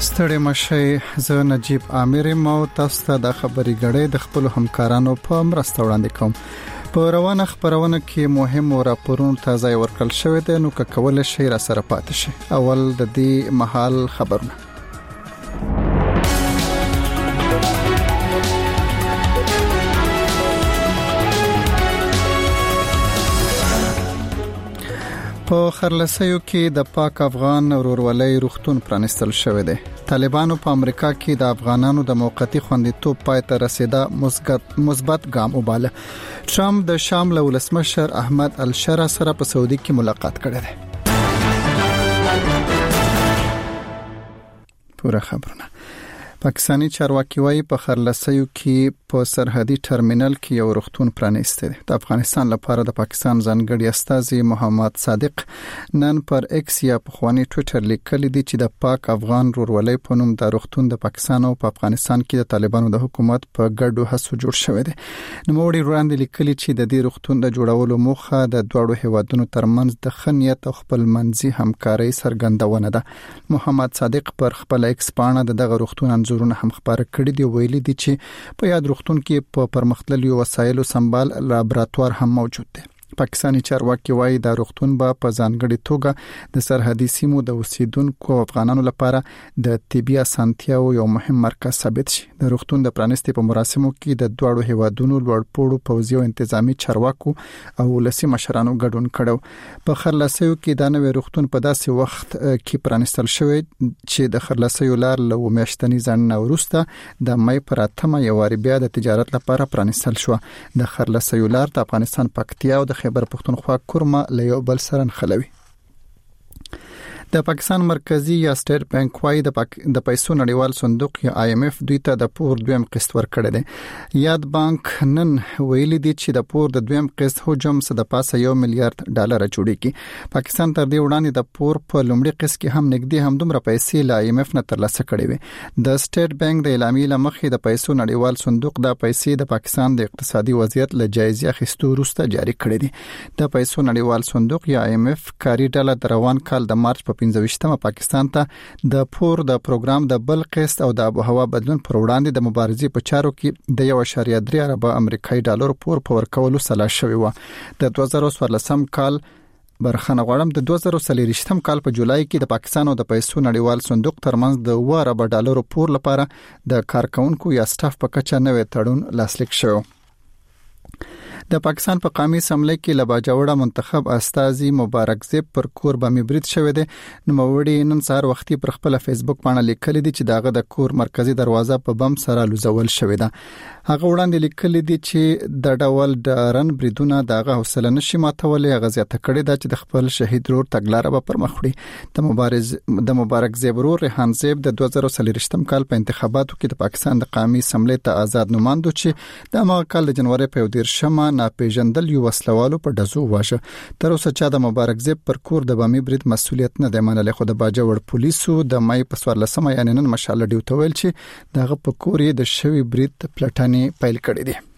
ستړي مشه زه نجیب عامر مو تاسو ته د خبري غړې د خپل همکارانو په مرسته وړاندې کوم په روانه خبرونه کې مهم راپورونه تازه ورکړل شوې ده نو کول شي را سره پاتې شي اول د دې محل خبرونه په خرلسیو کې د پاک افغان ورورولۍ روختون پرانستل شوې ده طالبانو په امریکا کې د افغانانو د موقتی خوندیتوب پای ته رسیدا مثبت ګام وباله ټرمپ د شام له ولسمشر احمد الشرا سره په سعودي کې ملاقات کړې ده پوره خبرونه پاکستانی چارواکي وايي په خرلسیو کې په سرحدي ټرمینل کې یو روختون پرانیسته ده د افغانستان لپاره د پاکستان ځانګړي استاذ محمد صادق نن پر ایکس یا په خواني ټوئیټر لیکلي دي چې د پاک افغان ورورولۍ په نوم د روختون د پاکستان او په افغانستان کې د طالبانو د حکومت په ګډو هڅو جوړ شوی دی نو وړي وړاندې لیکلي چې د دې روختون د جوړولو موخه د دوړو هیوادونو ترمنځ د خنیت او خپل منځي همکاري څرګندونه ده محمد صادق پر خپل ایکس باندې دغه روختون انځورونه هم خبره کړې دي ویلي دي چې په یاد روختون کې په پرمختللو وسایلو سمبال لابراتوار هم موجود دی پاکستانی چارواکي وايي د روختون په ځانګړي توګه د سرحدي سیمو د اوسیدونکو افغانانو لپاره د طبي اسانتیاو یو مهم مرکز ثابت شي د روختون د پرانستي په مراسمو کې د دوړو هیوادونو لوړپوړو پوځي او انتظامی چارواکو او ولسي مشرانو ګډون کړو په خرلسیو کې د نوې روختون په داسې وخت کې پرانستل شوی چې د خرلسیو لار له میاشتنی ځنډ وروسته د مې پر 8 یواري بیا د تجارت لپاره پرانستل شو د خرلسیو لار د افغانستان پکتیا او د خیبر پختونخوا کورما له یو بل سره نښلوي د پاکستان مرکزی یا سټیټ بانک وايي د پیسو نړیوال صندوق یا IMF دوی ته د پور دویم قسط ورکړی دی یاد بانک نن ویلي دی چې د پور د دویم قسط حجم څه د پاسه $1 میلیارډ جوړیږي پاکستان تر دې وړاندې د پور په لومړي قسط کې هم نږدې همدومره پیسې له IMF نه ترلاسه کړې وي د سټیټ بانک د اعلامیې لمخې د پیسو نړیوال صندوق د پیسې د پاکستان د اقتصادي وضعیت له جایزې اخیستو وروسته جاری کړې دي د پیسو نړیوال صندوق یا IMF کاری ډله د روان کال د مارچ 15 پاکستان ته د پور د پروګرام د بل قسط او د آبهوا بدلون پر وړاندې د مبارزې په چارو کې د 1.3 ارب امریکایي ډالر پور په ورکولو سلا شوی و د 2014 کال برخنه غواړم د 2023 کال په جولای کې د پاکستان او د پیسو نړیوال صندوق ترمنځ د 2 ارب ډالر پور لپاره د کارکونکو یا سټاف په کچه نوې تړون لاسلیک شو د پاکستان په قومي اسمبلی کې لباجوړه منتخب استاذي مبارک زیب پر کور باندې برید شوی دی نو موړي نن سهار وختي پر خپل فیسبوک باندې لیکلي دي چې داغه د کور مرکزی دروازه په بم سره لوزول شوی ده هغه وړاندې لیکلي دي چې د ډول ډارن بریدونه داغه حوصله نشي ماتولې غزيته کړي دا چې د خپل شهید رور تګلاره به پر مخ وړي د مبارک زیب رور ریحان زیب د 2023 کال په انتخاباتو کې د پاکستان د قومي اسمبلی ته آزاد نمائندو چې د هغه کال د جنوري په 13 ناپېژندل یو وسلوالو په دزو واشه تر اوسه چې د مبارک زیب پر کور د بامي برید مسولیت نه دی منل خو د باجوړ پولیسو د مې په 14 یعنی نن مشاله ډیوټ ویل چې دغه په کور د شوی برید پلټنې پیل کړې دي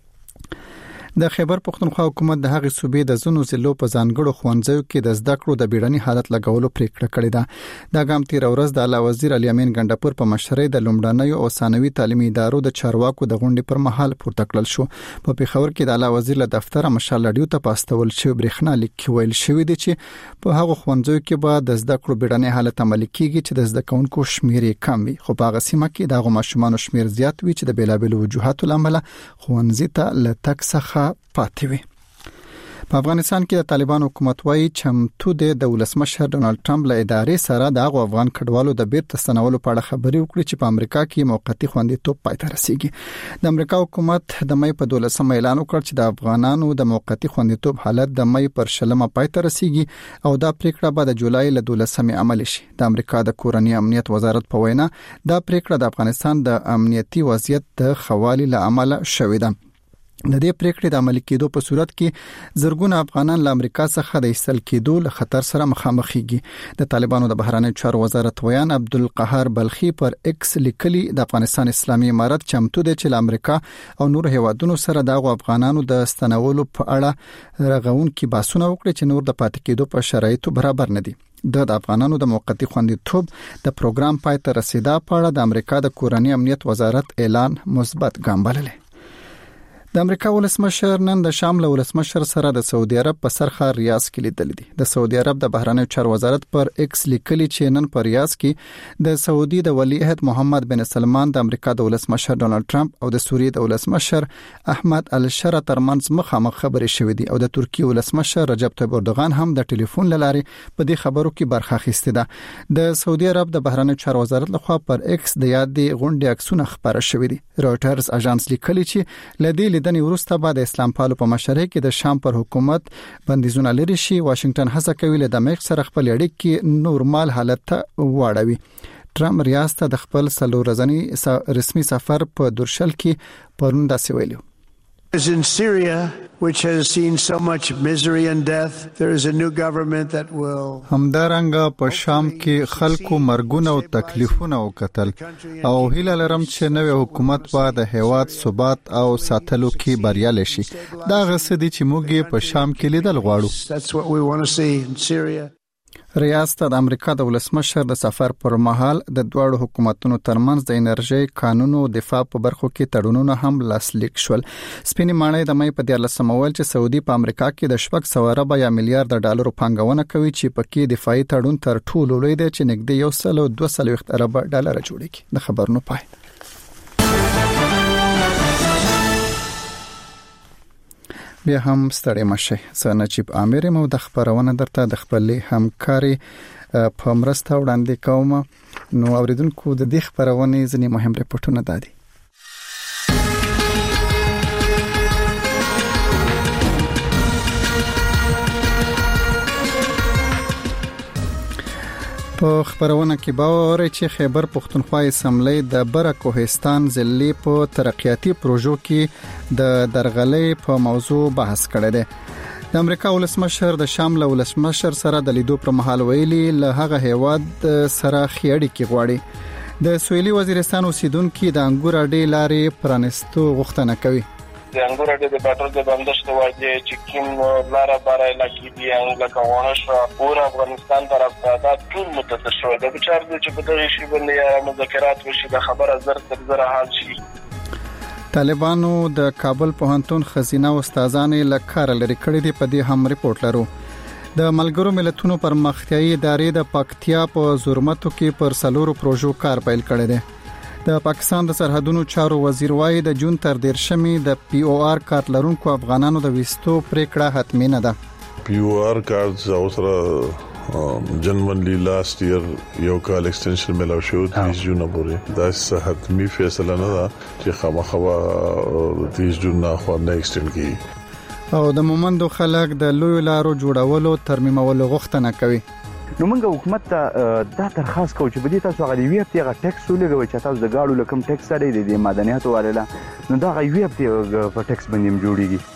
د خیبر پختونخوا حکومت د هغې صوبې د زونو ضلعو په ځانګړو ښوونځیو کې د زده کړو د بیړني حالت لګولو پریکړه کړې ده دا ګام تیر ورځ د اعلی وزیر علي امین ګندپور په مشرۍ د لومړنیو او ثانوي تعلیمي ادارو د چارواکو د غونډې پر مهال پورته کړل شو په پیښور کې د اعلی وزیر له دفتره مشال لډیو ته پاستول شو برېښنا لیک ویل شوې دي چې په هغه ښوونځیو کې به د زده کړو بیړني حالت عملي کیږي چې د زده کوونکو شمیر کم وي خو په هغه سیمه کې د ماشومانو شمیر زیات وي چې د بیلابېلو وجوهاتو لامل ښوونځي ته لټک څخه پاتې وي په افغانستان کې د طالبان حکومت وايي چمتو د ولسمشر ډونالد ټرمپ له ادارې سره د افغان کډوالو د بیرته ستنولو په اړه خبرې وکړي چې په امریکا کې موقتی خوندیتوب پای ته رسیږي د امریکا حکومت د مې په 12 اعلان وکړ چې د افغانانو د موقتی خوندیتوب حالت د مې پر 10 پای ته رسیږي او دا پریکړه به د جولای له 12 عمل شي د امریکا د کورنۍ امنیت وزارت په وینا دا پریکړه د افغانستان د امنیتي وضعیت د خوالي له عمله شوې ده د دې پریکړې د عملي کېدو په صورت کې زرګونه افغانان له امریکا څخه د ایستل کېدو له خطر سره مخامخېږي د طالبانو د بهرنی چارو وزارت ویان عبدالقهار بلخي پر ایکس لیکلي د افغانستان اسلامي امارت چمتو دی چې امریکا او نور هیوادونو سره د افغانانو د ستنولو په اړه رغون کې باسونه وکړي چې نور د پاتې کېدو په شرایطو برابر نه دي د افغانانو د موقتی خوندیتوب د پروګرام پای ته رسیدا په اړه د امریکا د کورنی امنیت وزارت اعلان مثبت ګام بللی. د امریکا ولسمشر نن د شام له ولسمشر سره د سعودي عرب په سرخه ریاض کې لیدل دي. د سعودي عرب د بهرنیو چارو وزارت پر ایکس لیکلي چې نن پر ریاض کې د سعودي د ولی عہد محمد بن سلمان د امریکا د ولسمشر ډونالد ټرمپ او د سوریې د ولسمشر احمد الشرا ترمنځ مخامخ خبرې شوې دي او د ترکیه ولسمشر رجب طیب اردوغان هم د ټلیفون لارې په دې خبرو کې برخه اخیسته ده. د سعودي عرب د بهرنیو چارو وزارت لخوا پر ایکس د یادې غونډې عکسونه خبره شوې دي. رويټرز اژانس لیکلي چې لدې لیدنې وروسته بعد اسلام پالو په مشرۍ کې د شام پر حکومت بندیزونه لري شي. واشنگټن هڅه کوي له دمشق سره خپل اړیکې نورمال حالت ته واړوي. ټرمپ ریاض ته د خپل 3 ورځنی رسمي سفر په درشل کې پرون داسې ویلو. As in Syria, which has seen so much misery and death, there is a new government that will همدارنګه په شام کې خلکو مرګونه او تکلیفونه وکتل او هیله لرم چې نوې حکومت به د هیواد ثبات او ساتلو کې بریالي شي. دا غسدي چې موږ په شام کې لیدل غواړو. That's what we want to see in Syria. ریاض ته د امریکا د ولسمشر د سفر پر مهال د دوه حکومتونو ترمنځ د انرژي قانون او دفاع په برخو کې تړونونه هم لاسلیک شول. سپینې ماڼۍ د مې په 14 مول چې سعودي په امریکا کې د 700 میلیارډ ډالر پانګونه کوي چې پکې دفاعي تړون تر ټولو لوی دی چې نږدې 1.2 ارب ډالر جوړیږي. د خبرونو پای. بیا هم ستړي مشه. زه نجیب عامر مو د خبرونه درته د خپل همکاري په مرسته وړاندې کوم. نو اوریدونکو د دې خبرونه ځنی مهم ریپورتونه دادي. په خبرونه کې باور چې خیبر پښتونخوا اسمبلی د بره کوهستان ضلع په ترقیاتي پروژو کې د درغلۍ په موضوع بحث کړی دی. د امریکا ولسمشر د شام له ولسمشر سره د لیدو پر مهال ویلي له هغه هیواد سره خېړی کې غواړي. د سویلي وزیرستان اوسیدونکو د انګور اډې لارې پرانستو غوښتنه کوي. د انګور اډې د پټرول د بندښت وجه چې کوم لاره بارا علاقې دي لکه ونشو پور افغانستان طرف ته دا ټول متاثر شوی د بچار چې په دغه شی باندې یا مذاکرات وشي د خبره زر تر زر حال شي. طالبانو د کابل پوهنتون خزینه استادانې لکار لري کړی دی. په دې هم ریپورت لرو. د ملګرو ملتونو پرمختیایي ادارې د پکتیا په زورمتو کې پر 4 پروژو کار پیل کړی دی. د پاکستان د سرحدونو چارو وزیر وايي د جون تر 13 د پی او آر کارت لرونکو افغانانو د وستو پریکړه حتمی نه ده. پی او آر کارت اوسره جنوري لاست ایئر یو کال ایکستنشن ملاو شو 30 جون پورې. دا حتمی فیصله نه ده چې خامخوا 30 جون نه خو نه ایکستند کیږي. او د مومندو خلک د لوی لارو جوړولو ترمیمولو غوښتنه کوي. نو موږ حکومت ته دا درخواست کوو چې بدی تاسو غوړي وی هفته غ ټیکس ولګوي چې تاسو د گاډو لکم ټیکس لري د معدنیاتو والا نو دا غوي هفته په ټیکس باندې جوړیږي.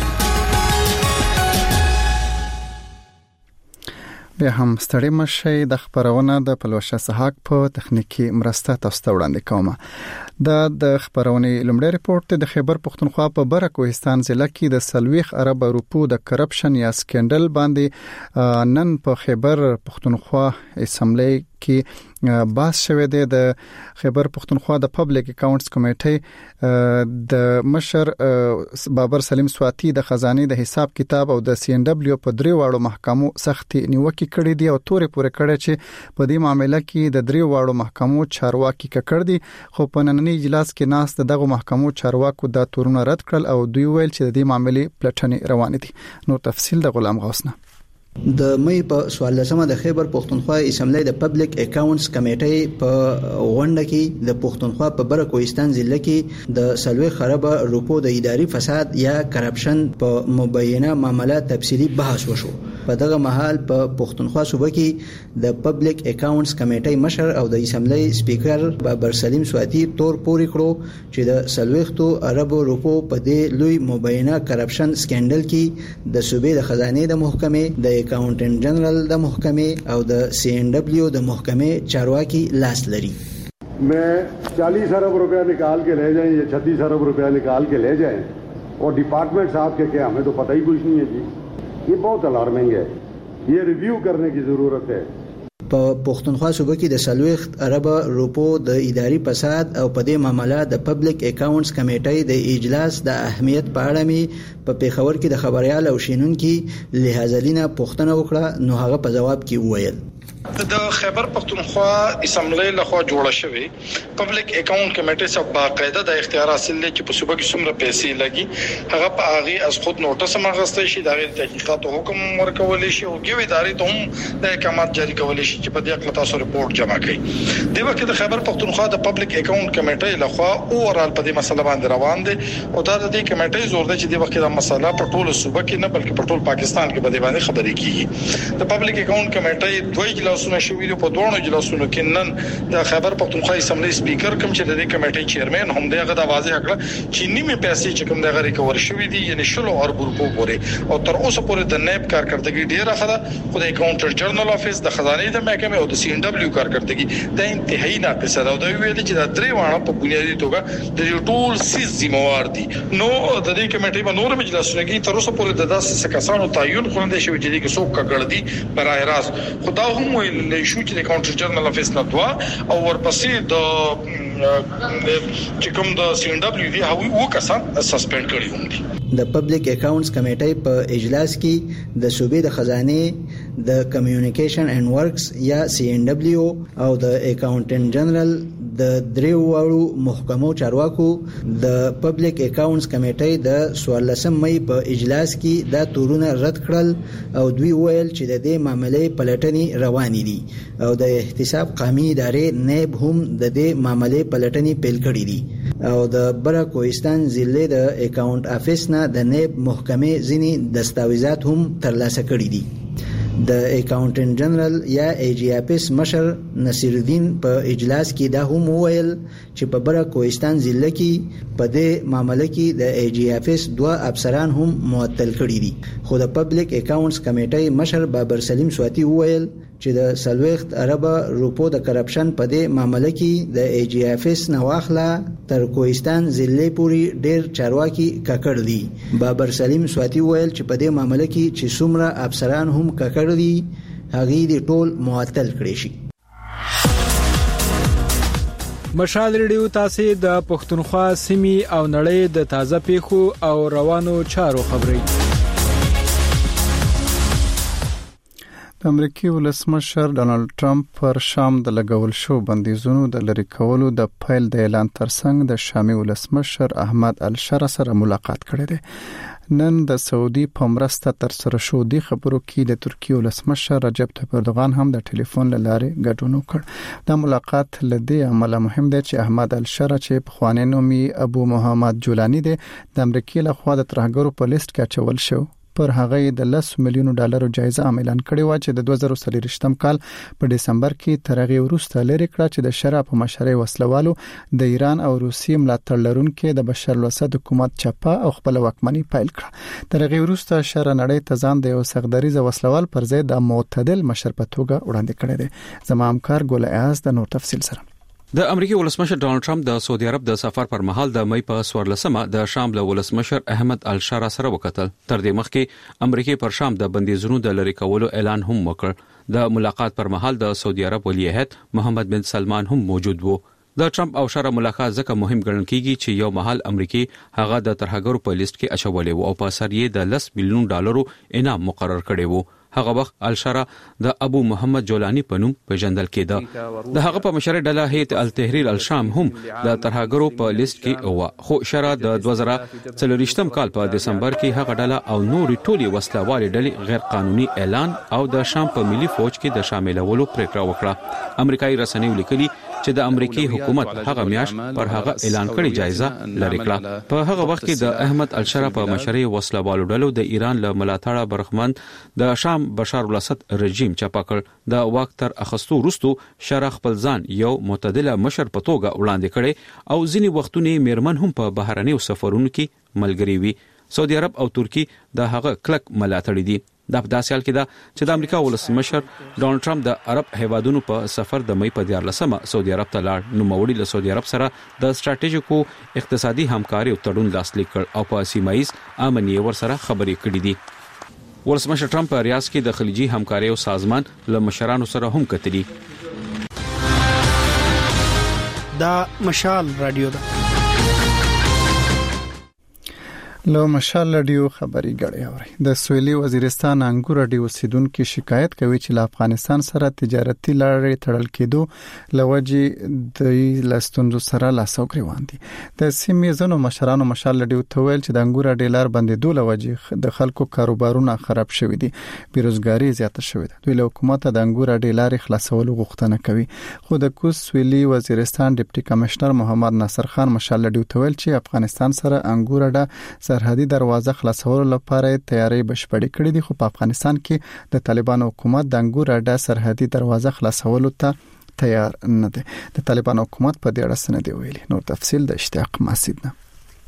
بیا هم ستړي مشه. د خبرونه د پلوشه سحاق په تخنیکی مرسته تاسو وړاندې کوم. د خبرونه لومړی ریپورت د خیبر پښتونخوا په بره کوهستان ضلع کې د 30 ارب روپو د کرپشن یا سکندل باندې نن په خیبر پښتونخوا اسمبلی کې باس شوه دی. د خیبر پښتونخوا د پبلک اکاونټس کمیټې د مشر بابر سلیم سواتی د خزانه د حساب کتاب او د سی ان دبليو په 3 واړو محکمو سختي نیوکه کړې دي او تورې پورې کړې چې په دې معاملې کې د 3 واړو محکمو چارواکي کړ دي. خو په نننی اجلاس کې ناس دغه محکمو چارواکو د تورونه رد کړل او دوی ویل چې د دې معاملې پلټنې روان دي. نو تفصیل د غلام غوث نه. د مې په 14مه د خیبر پښتونخوا اسمبلی د پبلک اکاونټس کمیټې په غونډه کې د پښتونخوا په بره کوهستان ضلع کې د 30 خراب روپو د اداري فساد یا کرپشن په مبینه معاملات تفصیلی بحث وشو. په دغه مهال په پښتونخوا صوبه کې د پبلک اکاونټس کمیټې مشر او د اسمبلی سپیکر بابر سلیم سواتی تور پورې کړو چې د 30 ارب روپو په دې لوی مبینه کرپشن سکندل کې د صوبې د خزانه د محکمې د اکاؤنٹنٹ جنرل د محکمې او د سی ان ڈبلیو د محکمې چارواکي لاس لري. میں 40 ارب रुपया निकाल के ले जाएं या 36 ارب रुपया निकाल के ले जाएं और डिपार्टमेंट साहब के क्या हमें तो पता ही कुछ नहीं है जी. ये बहुत अलार्मिंग है. ये रिव्यू करने की ज़रूरत है। په پښتونخوا صوبه کې د سلويخت ارب روپو د اداري فساد او په دې معاملې د پبلک اکاونټس کمیټې د اجلاس د اهمیت په اړه می په پیښور کې د خبريال او شینونکو لحاظلینه پوښتنه وکړه، نو هغه په جواب کې وویل د خیبر پختونخوا اسمبلی لخوا جوړه شوی پبلک اکاونټ کمیټه سره باقاعده د اختیار حاصل لري چې په صوبه کې څومره پیسې لګي هغه په هغه از خود نوټس مغستې شي د تحقیقات حکم ورکول شي او ګوي ادارې ته هم د احکامات جاری کول شي چې په دې اړه تاسو رپورت جمع کړئ. د وخت د خیبر پختونخوا د پبلک اکاونټ کمیټه لخوا اورال په دې مسله باندې روان دي او دا د دې کمیټې زور دی چې د وخت د مسله په ټول صوبه کې نه بلکې په ټول پاکستان کې په دې باندې خبرې کیږي. د پبلک اکاونټ کمیټې دوی اجلاسونه شوي په دوه اجلاسونو کې نن د خیبر پختونخوا اسمبلی سپیکر کوم چې د کمیټې چیرمن هم دغه د واضح کړ چې نیمه پیسې چې کوم دغه ریکور شوې دي یعنی شلو ارب روپو پورې او تر اوسه پورې د نیب کارکړدګي ډیره خده خو د اکاونټر جنرال افیس د خزانه د محکمې او د سی ان دبليو کارکړدګي د انتهایی ناقصه ده او د ویل چې د درې وانه په بنیادی توګه د ټول سیس ذمہوار دي. نو د دې کمیټې په نور اجلاسونو کې تر اوسه پورې د 10 کسانو تعین خوندې شوی چې د څوک کړدي برای راست خدا هم ویل شو چې د کاونټر جنرال افیس نه دوا او ورپسې د چې کوم د سی ان دبليو دی هغه وکاسان سسپند کړی هم دي. د پبلک اکاونټس کمیټې په اجلاس کې د صوبې د خزانه د کمیونیکیشن اینڈ ورکس یا سی ان دبليو او د اکاونټنټ جنرال د دریو وړو محکمو چارواکو د پبلک اکاونټس کمیټې د 14 مې په اجلاس کې دا تورونه رد کړل او دوی ویل چې د دې معاملې پلټنې روانې دي او د احتساب قومي ادارې نیب هم د دې معاملې پلټنې پیل کړې دي او د برا کوهستان ضلع د اکاونټ افیس نه د نیب محکمې ځینی دستاویزات هم ترلاسه کړي دي. د اکاونټنټ جنرال یا ای جی اپس مشر نصیر الدین په اجلاس کې دا هم وویل چې په برا کوهستان ضلع کې په دې معاملې کې د ای جی اپس دوه افسران هم معطل کړي دي، خو د پبلک اکاونټس کمیټې مشر بابر سلیم سواتی وویل چې د سلويخت ارب روپو د کرپشن په دې معاملې کې د ای جی اپس نواخلا تر کوهستان ضلع پورې ډېر چارواکي ککړ دي. بابر سلیم سواتی ویل چې په دې معاملې کې چې څومره افسران هم ککړ دي هغه دي ټول معطل کړي شي. مشال ریډیو تاسو د پښتونخوا سیمې او نړۍ د تازه پیښو او روانو چارو خبري. د امریکای ولسمشر ډونالد ټرمپ پر شام د لګول شو بندیزونو د لری کولو د فایل د اعلان ترڅنګ د شامي ولسمشر احمد الشرا سره ملاقات کړی دی. نن د سعودي په مرسته تر سره شو دي خبرو کې د ترکیه ولسمشر رجب طیب اردوغان هم د ټلیفون لارې ګډون وکړ. دا ملاقات لدی عمله مهم دی چې احمد الشرا چې په خوانی نومي ابو محمد جولانی دی د امریکای له خوا د ترهګرو په لیست کې اچول شو. پر هغه د $10 میلیون جایزه اعلان کړې و چې د 2023 کال په دسمبر کې ترغه ورسته لري کړه چې د شرع په مشرۍ وسلوالو د ایران او روسیې ملاتړ لرونکو د بشار الاسد حکومت چپا او خپل واکمنۍ پایل کړه. ترغه ورسته شرع نړۍ ته ځان د یو سغدریز وسلوال پر ځای د معتدل مشر په توګه وړاندې کړی دی. زما همکار ګل اعاز د نور تفصیل سره. د امریکای ولسمشر ډونالد ټرمپ د سعودي عرب د سفر پر مهال د مې په 14مه د شام له ولسمشر احمد الشرا سره وکتل. تر دې مخکې امریکای پر شام د بندیزونو د لری کولو اعلان هم وکړ. د ملاقات پر مهال د سعودي عرب ولی عہد محمد بن سلمان هم موجود وو. د ټرمپ او شرا ملاقات ځکه مهم ګڼل کیږي چې یو مهال امریکای هغه د ترهګرو په لیست کې اچولې وو او په سر یې د $10 میلیون انعام مقرر کړی وو. هغه وخت الشرا د ابو محمد جولانی په نوم پیژندل کېده. د هغه په مشرۍ ډله هیئت التحریر الشام هم د ترهګرو په لیست کې و، خو شرا د 2024 کال په دسمبر کې هغه ډله او نورې ټولې وسلهوالې ډلې غیر قانوني اعلان او د شام په ملي فوج کې د شاملولو پریکړه وکړه. امریکایي رسنیو لیکلي چې د امریکای حکومت هغه میاش پر هغه اعلان کړی جایزه لري کړه. په هغه وخت کې د احمد الشرا په مشرۍ وسلهوالو ډلو د ایران له ملاتړه برخمن د شام بشار الاسد رژیم چپا کړ. د واک تر اخستو وروسته شرع خپل ځان یو معتدله مشر په توګه وړاندې کړي او ځینی وختونه میرمن هم په بهرنیو سفرونو کې ملګری وي. سعودي عرب او ترکی د هغه کلک ملاتړي دي. دا په داسې حال کې ده چې د امریکا ولسمشر ډونالد ټرمپ د عرب هیوادونو په سفر د مې په 14مه سعودي عرب ته لاړ. نو موړي له سعودي عرب سره د ستراتیژیکو اقتصادي همکاري او تړون لاسلیک کړ او په سیمایي امنیت ور سره خبرې کړې دي. ولسمشر ټرمپ په ریاض کې د خلیجي همکارۍ او سازمان له مشرانو سره هم کتلي. دا مشال رادیو ده. لو مشال رادیو خبري غړي اوري. د سویلي وزیرستان انګور رادیو سیدونکو شکایت کوي چې له افغانستان سره تجارتي لارې تړل کېدو لوجي د لاستونزو سره لاسو گریوان دي. د سیمې زنو مشرانو مشال رادیو ته ویل چې د انګور رادیو لار بندیدو لوجي د خلکو کاروبارونه خراب شوي دي، بیروزګاری زیاته شوې ده. دوی له حکومت د انګور رادیو لارې خلاصولو غوښتنه کوي. خو د کوز سویلي وزیرستان ډیپټي کمشنر محمد ناصر خان مشال رادیو ته ویل چې افغانستان سره انګور رادیو سرحدي دروازه خلاصولو لپاره تیاری بشپړې کړې دي، خو په افغانستان کې د طالبانو حکومت د انګور رادیو سرحدي دروازه خلاصولو ته تیار نه دی. د طالبانو حکومت په دې اړه څه نه دی ویلي. نور تفصیل د اشتیاق مسعود نه.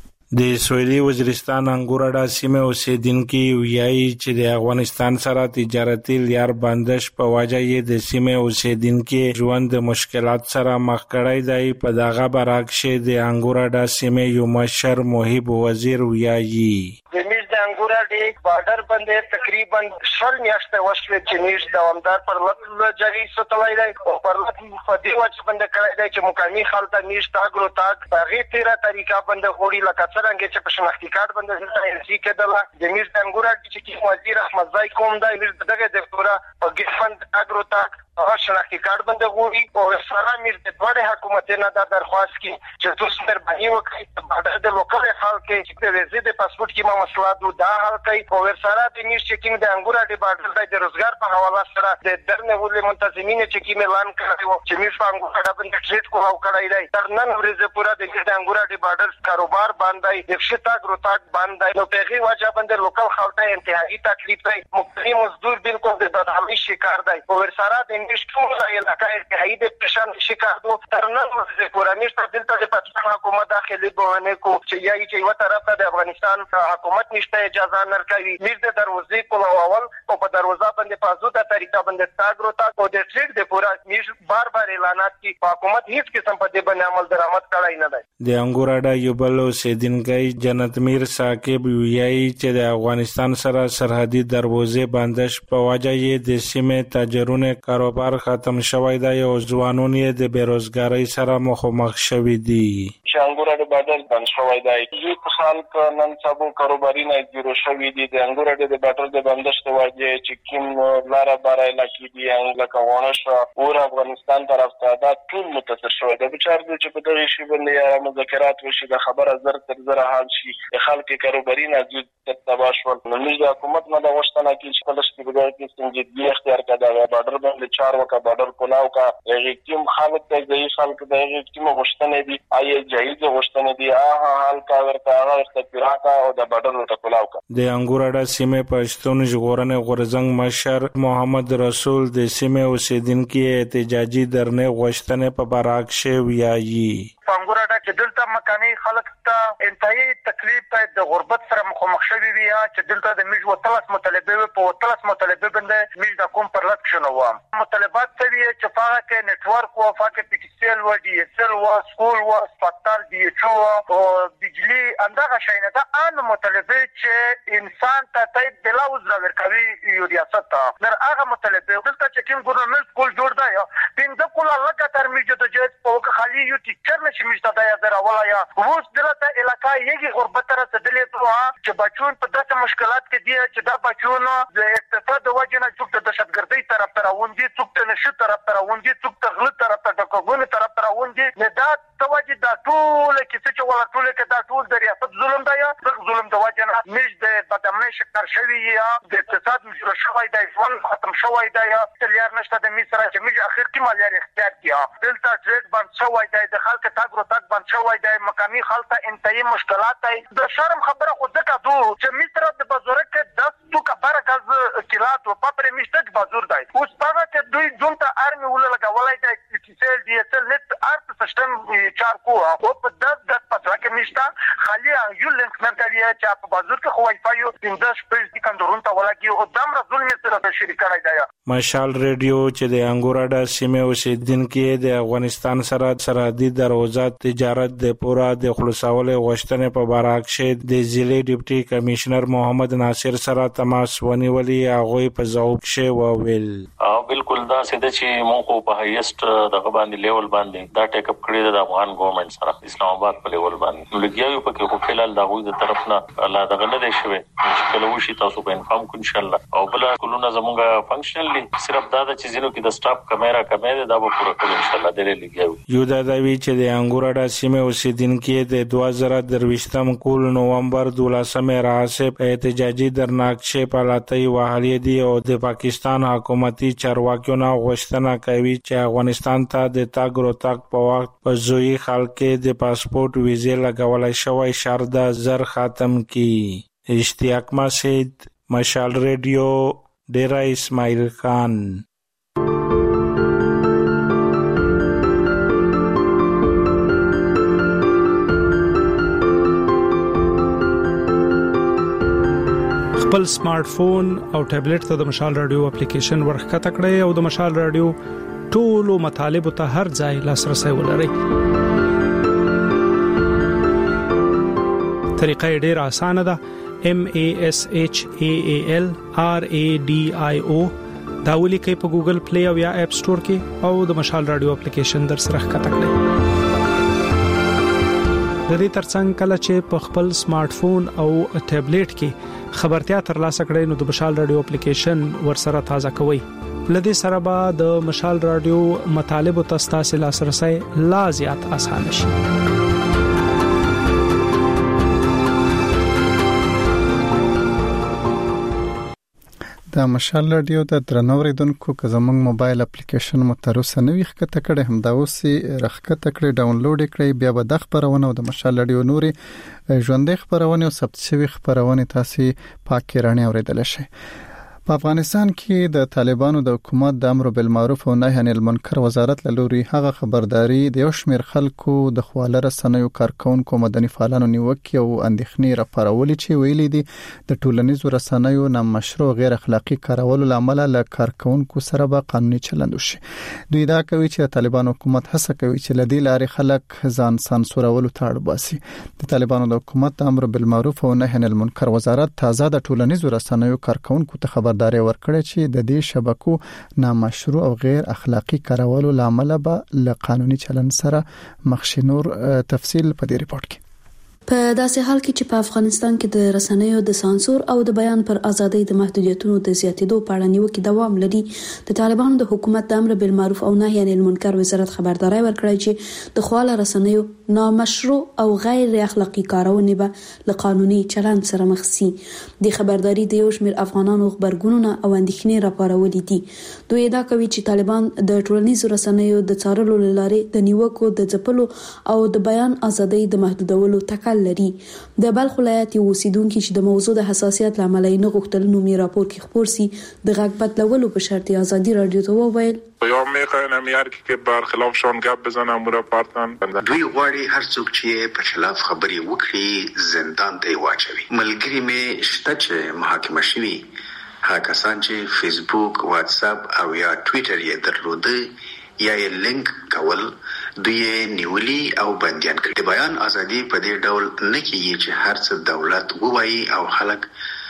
د سویلي وزیرستان انګورډا سیمه اوسیدونکو ویایي چې د افغانستان سره تجارتي لار بندش په وجه یې د سیمه اوسیدونکو ژوند د مشکلات سره مخ کړی دی. په دغه برعکس د انګورډا سیمه یو مشر محب وزیر ویایي د میز د انګورډا بارډر باندې تقریبا 10 میاشتې وشوي چې میز دوامدار پر لټ جاري ستوي دی او پر لټ په دی وجه باندې کړی دی چې مقامي خلک میز تاګرو تاګ هغه تیرا طریقه باندې وړي لکه څنګه چې په شناختی کارت باندې انسي کېدل. د میر د انګورډا چې وزیر احمد زای کوم دا میر دغه د پورا په ګفند اګرو تاک او شناختی کارت باندې غوړي او سره میر د وړه حکومت نه دا درخواست کی چې تاسو مهرباني وکړئ په د لوکل خلک چې د ویزې د پاسپورت کې مسله دا حل کوي او سره د میر چیکینګ د انګورډا بارډر د روزګار په حواله سره د درنه ولې منتظمین چې کی اعلان کړی و چې میر په انګورډا باندې ټریټ کوو کړی دی. تر نن ورځې پورا د انګورډا بارډر کاروبار باندې افشتا ګروتاک باندې نو پیغي واجب باندې لوکل خلک انتهایی تکلیف دی. مقیم مزدور بالکل د بدحالي شکار دی او سره د انډستریو علاقې انتهایی د پریشان شکار دو. تر نن ورځې پورا نشته دلته د پاکستان حکومت داخلي بونه کو چې یای چې یو طرف ته د افغانستان حکومت نشته اجازه نرکوي میر د دروازې په اول او په دروازه باندې پازو د طریقه باندې تاګروتاک او د ټریډ د پورا میر بار اعلانات کی حکومت هیڅ قسم په دې باندې عمل درآمد کړای نه دی. د انګورډا یو بل اوسیدونکی جنت میر ثاقب ویایي چې د افغانستان سره سرحدي دروازې بندش په وجه یې د سیمې تاجرونو کاروبار ختم شوی دی او ځوانان یې د بیروزګاری سره مخامخ شوي دي. چې انګورډا بارډر بند شوی دی یو خلک نن سبا کاروباري نه جوړ شوی دي. د انګورډا د بارډر د بندش ته وجه چې کوم لار بارای لکې دي انګلکه ونه او افغانستان طرف ته دا ټول متاثر شوی دی. بچار دې چې په دغه شی باندې مذاکرات وشي د خبره زر تر زر حال شي خلک کاروباري نه جوړ تباشول. نو موږ د حکومت نه د وشتنه کې چې پلس کې بدل کې څنګه اختیار کړه بارډر باندې 4 وکا بارډر کولاو کا یقین خلک ته ځای خلک د یقین وشتنه دي آی جایز وشتنه دي حال کا ورته ورته پیراکا او د بارډر ته کولاو کا. د انګورډا سیمه پښتون ژغورنې غورزنګ مشر محمد رسول د سیمه اوسیدونکو احتجاجي درنه غوښتنه په برعکس ویایي انګورډا چې دلته مکاني خلک ته انتهایی تکلیف ته د غربت سره مخامخ شوي وي چې دلته د میج وتلس مطالبه په وتلس مطالبه باندې میج د کوم پر لټ شنو و مطالبات ته وی چې فاغه کې نتورک او فاکه پکسل و ډي اس ال و سکول و هسپتال دی ایچ او بجلی اندغه شینه دا ان مطالبه چې انسان ته تای بلا وزره ورکوي یو ریاست در هغه مطالبه دلته چې کوم ګورنمنت سکول جوړ دی پینځه کول لکه تر میج د جهت په خالي یو ټیچر نشي مشته دا دراولا یا اوس دلته علاقہ یګي غربت را تدلې ته چې بچون په داسې مشکلات کې دي چې دا بچون د اقتصاد د وجه نه څوک د دهشتګردۍ طرف ته روان دي څوک د نشه طرف ته روان دي څوک د غلط طرف ته د کوګونې طرف ته روان دي نه دا توجه دا ټول کې چې ولا ټول کې دا ټول د ریاست ظلم دی یا د ظلم د وجه نه مش د بدامنۍ شکر شوی یا د اقتصاد مشکل شوی دی ژوند ختم شوی دی یا تلیار نشته د مصر چې مش اخر کې مالیار اختیار کیا دلته ټریډ بند شوی دی د خلک تاګرو تاګ بند شوی دی مقامی خلک انتهایی مشکلات دی د شرم خبره خو ځکه دو چې مصر د بازار کې 10 تو کبره غاز کلات او پپر مشتک بازار دی اوس هغه چې دوی دونته ارمي ول لګولای دی چې ډي اس ال نت ارت سیستم 4 کو او په 10 پاتره کې نشتا خالي یو لینک مرکزي چې په بازار کې خو وای فای یو 15 شپږ کندورون ته ولګي او دمر ظلم سره شریک کړی دی. مشال ریډیو چې د انګوراډا سیمه اوسیدونکو د افغانستان سره سرحدي دروازه تجارت د پورا د خلاصول غوښتنې په باره کې د ضلع ډیپټي کمشنر محمد ناصر سره تماس ونیولي. هغه په ځواب کې وویل بالکل دا سده چې موږ په هایست د باندې لیول باندې دا ټیک اپ کړی د افغان ګورنمنت سره اسلام آباد په لیول باندې لګیاو په کې خو فلال دا غوښتنه د طرف نه الله دغه نه دی شوی چې کله وشي تاسو په انفارم کو ان شاء الله. او بل کلونه زموږه فنکشنلی صرف دا چې زینو کې د سټاف کیمرا دا به پوره کړو ان شاء الله د لګیاو. یو دا وی چې د انګوراډا سیمه اوسیدونکو د 2023 کول نومبر 12 راځي په احتجاجي درناکشه په لاتای وحالي دي او د پاکستان حکومتي چارواکیو نه غوښتنه کوي چې افغانستان ته د تاګ روتاک په وخت په زوی خلک د پاسپورت ویزه لګولای شوی شرط زر ختم کی. اشتیاق مسجد مشال ریډیو ډیرا اسماعیل خان. خپل سمارټ فون او ټابلیټ ته د مشال رادیو اپلیکیشن ورخکته کړئ او د مشال رادیو ټولو مطالبه ته هر ځای لاسرسي ولرئ. طریقه ډیره اسانه ده. MASHAAL RADIO دا ولیکئ په ګوګل پلی او یا اپ سٹور کې او د مشال رادیو اپلیکیشن در سره ښکته کړئ. د دې ترڅنګ کله چې په خپل سمارټ فون او ټابلیټ کې خبرتیا ترلاسه کړئ نو د مشال رادیو اپلیکیشن ورسره تازه کوئ. لدې سره به د مشال رادیو مطالب او تاسو لاسرسي لا زیات اسانه شي. د مشال رادیو د درنوریدونکو که زموږ موبایل اپلیکیشن مو تر اوسه نه وښکته کړی هم دا اوسې راښکته کړی ډاونلوډ کړئ بیا به د خبرونه او د مشال رادیو نوري ژوندۍ خبرونه او ثبت شوی خبرونه تاسو پاکي رانه اوریدل شي. په افغانستان کې د طالبانو د حکومت د امر بالمعروف او نهي عن المنکر وزارت له لوري هغه خبرداري د یو شمېر خلکو د خواله رسنیو کارکونکو مدني فعالانو نیوکه او اندېښنې راپارولې چې ویلي دي د ټولنیزو رسنیو نامشروع غیر اخلاقی کارولو لامل له کارکونکو سره به قانوني چلند وشي. دوی دا کوي چې د طالبانو حکومت هڅه کوي چې لدی لارې خلک ځان سانسورولو ته اړ باسي. د طالبانو د حکومت د امر بالمعروف او نهي عن المنکر وزارت تازه د ټولنیزو رسنیو کارکونکو ته خبرداري ورکړه چې د دې شبکو نامشروع او غیر اخلاقی کارولو لامل به له قانوني چلند سره مخ شي. نور تفصیل په دې ریپورت کې. په داسې حال کې چې په افغانستان کې د رسنیو د سانسور او د بیان پر ازادۍ د محدودیتونو د زیاتېدو په اړه نیوکې دوام لري، د طالبانو د حکومت د امر بالمعروف او نهي عن المنکر وزارت خبرداري ورکړه چې د خواله رسنیو نامشروع او غیر اخلاقی کارونه به له قانوني چلند سره مخ شي. د خبرداري د یو شمېر افغانانو خبرګونونه او اندېښنې راپارولې دي. دوی دا کوي چې طالبان د ټولنیزو رسنیو د څارلو لارې د نیوکو د ځپلو او د بیان ازادۍ د محدودولو تکل لري. د بلخ ولایت یو اوسیدونکو چې د موضوع د حساسیت لامل نه غوښتل نو می راپور کې خبر سي د غږ بدلولو په شرط ازادي رادیو ته وویل یا میخواین امیار که برخلافشان گپ بزنم و راپارتن دوی غواړي هر څوک چې په خلاف خبري وکړي زندان ته واچوي. ملګری می شته چې محاکمه شوی هغه کسان چې فیسبوک، واتس اپ او یا ټوئیټر یې درلوده یا یې لینک کول دوی نیولي او بنديان کړي. د بیان ازادي په دې ډول نه کیږي چې هر څه دولت ووایي او خلک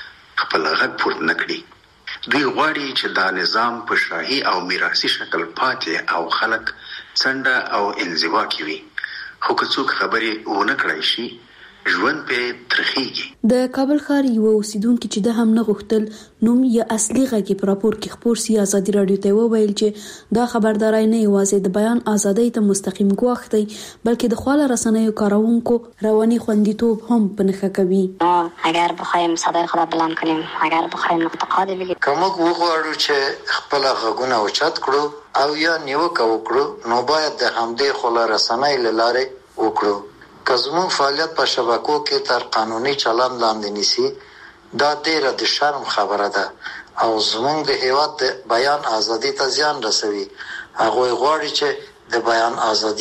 خپل غږ پورته نکړي. دوی غواړي چې دا نظام په شاهي او میراثي شکل پاتې او خلک څنډه او انزوا کوي. خو که څوک خبري ونه کړای شي ژوند په ترخیږي. د کابل ښار یو اوسیدونکو چې د هم نه غوښتل نوم یې اصلي غږی په راپور کې خبر سي ازادي رادیو ته وویل چې دا خبرداري نه یوازې د بیان ازادۍ ته مستقیم ګواښ دی بلکې د خواله رسنیو کارونکو رواني خوندیتوب هم په نښه کوي. اگر بخوایم صدای خود بلند کنیم، اگر بخوایم انتقاد بگیم، کوم وګورو چې خپل غږونه اوچت کړو او یا نیوکه وکړو نو باید د همدې خواله رسنۍ لاره وکړو. که زموږ فعالیت په شبکو کې تر قانوني چلند لاندې نیسي دا ډیره د شرم خبره ده او زموږ د هیواد د بیان ازادي ته زیان رسوي. هغه غواړي چې د بیان ازادي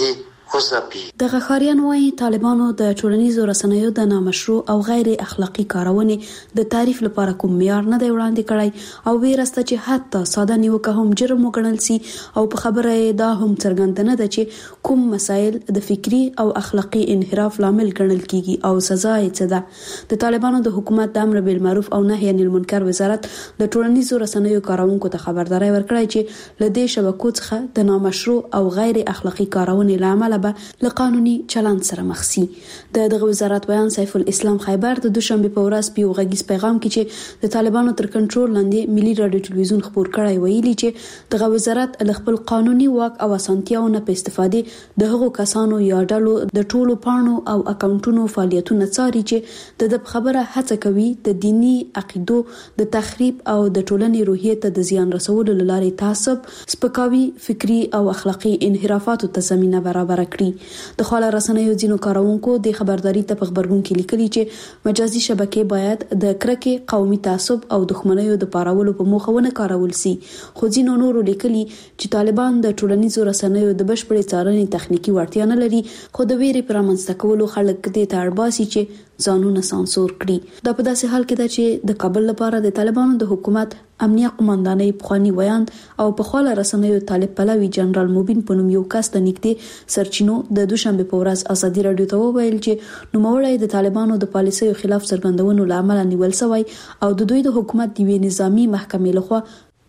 وزپي. د غخاریان وايي طالبانو د ټولنیزو رسنیو د نامشروع او غیر اخلاقی کارونې د تعریف لپاره کوم معیار نه دی وړاندې کړی او ویرسته چې حتی ساده نیوکه هم جرم وګڼل سي او په خبره دا هم څرګنده نه ده چې کوم مسایل د فکری او اخلاقی انحراف لامل ګڼل کیږي او سزا یې څه ده. د طالبانو د حکومت د امر بالمعروف او نهي عن المنکر وزارت د ټولنیزو رسنیو کارونکو ته خبرداري ورکړی چې لدې شبکو څخه د نامشروع او غیر اخلاقی کارونې لامل به له قانوني چلند سره مخ سي. دغه وزارت بیان سیف الاسلام خیبر د دوشنبه په ورځ په غږیز پیغام کې چې د طالبانو تر کنټرول لاندې ملي رادیو ټلویزیون خبر کړی ویلي چې دغه وزارت له خپل قانوني واک او اسانتیاو نه په استفادې د هغو کسانو یا ډلو د ټولو پاڼو او اکاونټونو فعالیتونه څاري چې د خبره هڅه کوي د دینی عقیدو د تخریب او د ټولنې روحیه ته د زیان رسولو لارې تعصب سپکاوي فکری او اخلاقی انحرافاتو ته زمينه برابر کړي. د خواله رسنیو ځینو کارونکو د خبرداري ته په خبرګون کې لیکلي چې مجازي شبکې باید د کرکې قومي تعصب او دښمنیو د پارولو په موخه ونه کارول سي. خو ځینو نورو لیکلي چې طالبان د ټولنیزو رسنیو د بشپړې څارنې تخنیکی وړتیا نه لري خو د ویرې پرمنځته کولو خلک دې ته اړباسي چې ځانونه سانسور کړي. دا په داسې حال کې ده چې د کابل لپاره د طالبانو د حکومت امنیه قوماندانۍ پخوانی ویاند او په خواله رسنیو طالب پلوي جنرال موبین په نوم یو کس د نږدې سرچینو د دوشنبه په ورځ ازادي رادیو ته وویل چې نوموړی د طالبانو د پالیسیو خلاف څرګندونو لامل نیول شوی او د دوی د حکومت د نظامی محکمې لخوا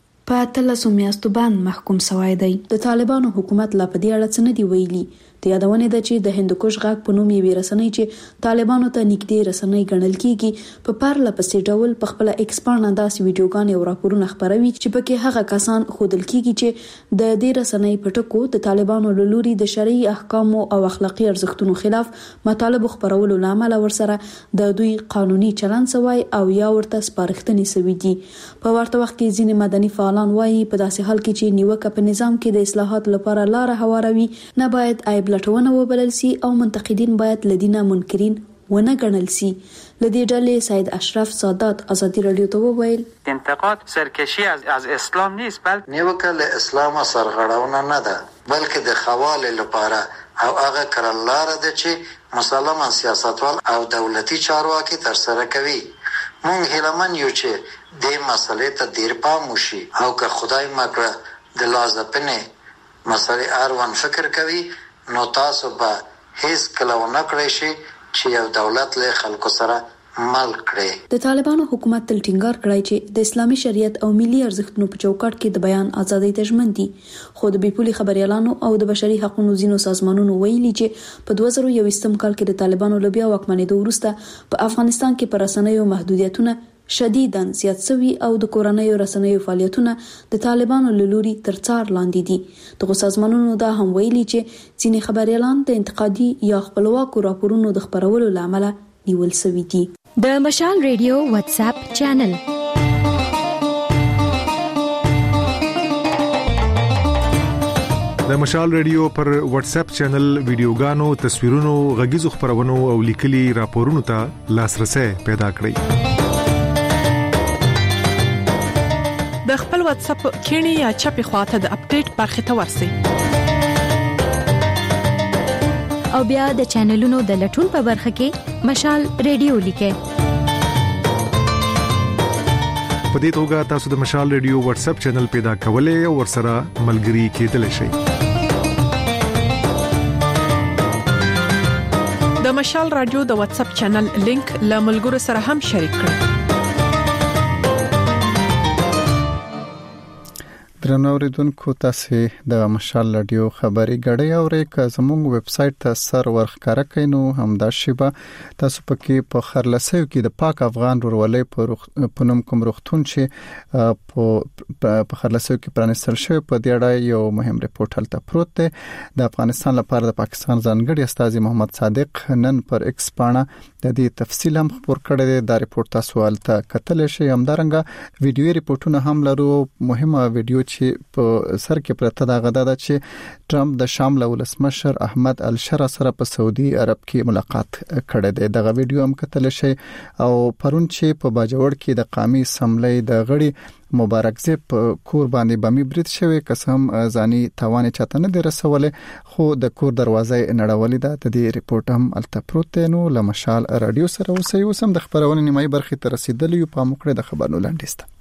په 13 میاشتو باندې محکوم شوی دی. د طالبانو حکومت لا په دې اړه څه نه دی ویلي. د یادونه ده چې د هندوکش غاک په نوم یې رسنۍ چې طالبانو ته نږدې رسنۍ ګڼل کیږي په پرله پسې ډول په خپل ایکس باندې داسې ویډیوګانې او راپورونه خپروي چې پکې هغه کسان خودل کیږي چې د دې رسنۍ په ټکو د طالبانو له لوري د شرعي احکامو او اخلاقی ارزښتونو خلاف مطالب خپرولو لامل ورسره د دوی قانوني چلند سوی او یا ورته سپارښتنې سوي دي. په ورته وخت کې ځینې مدني فعالان وایي په داسې حال کې چې نیوکه په نظام کې د اصلاحات لپاره لار هواروي نه باید عیب لټونه وبلل سي او منتقدین باید لدینا منکرین ونه ګڼل سي. لدی ډلې سید اشرف سادات ازادي رادیو ته وویل انتقاد سرکشی از اسلام نیست بلکې نیوکه له اسلام سرغړونه نه ده بلکې د خواله لپاره او هغه کړنلاره ده چې مسلمان سیاستوال او دولتي چارواکي تر سره کوي. مونږ هیلمن یو چې د مسلې ته ډیر پام وشي او که خدای مکړه د لازمه مسلې اړوند فکر کوي نو تاسو به هیڅ کله ونه کړئ شي چې یو دولت له خلکو سره مل کړي. د طالبانو حکومت تل ټینګار کړی چې د اسلامي شریعت او ملي ارزښتونو په چوکاټ کې د بیان ازادۍ ته ژمن دي. خو د بیپولي خبريالانو او د بشري حقوقو ځینو سازمانونو ویلي چې په 2021 کال کې د طالبانو له بیا واکمنېدو وروسته په افغانستان کې پر رسنیو محدودیتونه شدیداً زیات شوي او د کورنیو رسنیو فعالیتونه د طالبانو له لوري تر څار لاندې دي. دغه سازمانونو دا هم ویلي چې ځینې خبريالان د انتقادي یا خپلواکو راپورونو د خبرولو لامل نیول شوي دي. د مشال ریډیو واتس اپ چینل د مشال ریډیو پر واتس اپ چینل ویډیوګانو تصویرونو غږیزو خبرونو او لیکلي راپورونو ته لاسرسي پیدا کړئ. د خپل واتس اپ کینی یا چپی خواته د اپډیټ برخه ته ورسئ او بیا د چینلونو د لټون په برخه کې مشال ریډیو لیکئ. په دې توګه تاسو د مشال ریډیو واتس اپ چینل پیدا کولای او ورسره ملګري کېدلی شئ. د مشال رادیو د واتس اپ چینل لینک له ملګرو سره هم شریک کړئ. درنو اوریدونکو تاسو د مشال رادیو خبري غړې اورئ که زموږ ویب سټ ته سر ورخکاره کینو همدا شیبه تاسو پکې په خرلسیو کې د پاک افغان ورولې په نوم کوم روختون چې په خرلسیو کې پرانستل شوی په دې اړه یو مهم ریپورت هلته پروت دی. د افغانستان لپاره د پاکستان ځانګړي استاذ محمد صادق نن پر ایکس باندې د دې تفصیل هم خبر کړی دی. دا ریپورت تاسو ولته کتل شئ. همدارنګه ویډیو ریپورتونه هم لرو. مهمه ویډیو چې په سر کې پرته دا غدا ده چې ټرمپ د شام له ولسمشر احمد الشرا سره په سعودي عرب کې ملاقات کړی دی. دغه ویډیو هم کتل شئ. او پرون چې په باجوړ کې د قومي اسمبلی د غړي مبارک زی په کور باندې بمي برید شوی قسم ځاني توان چاته نه درسولې خو د کور دروازه نړولې ده. د دې ریپورت هم التپروت نو لمشال رادیو سره اوسم د خبرونه نیمه برخه تر رسیدلې په موقع د خبرونو لاندې.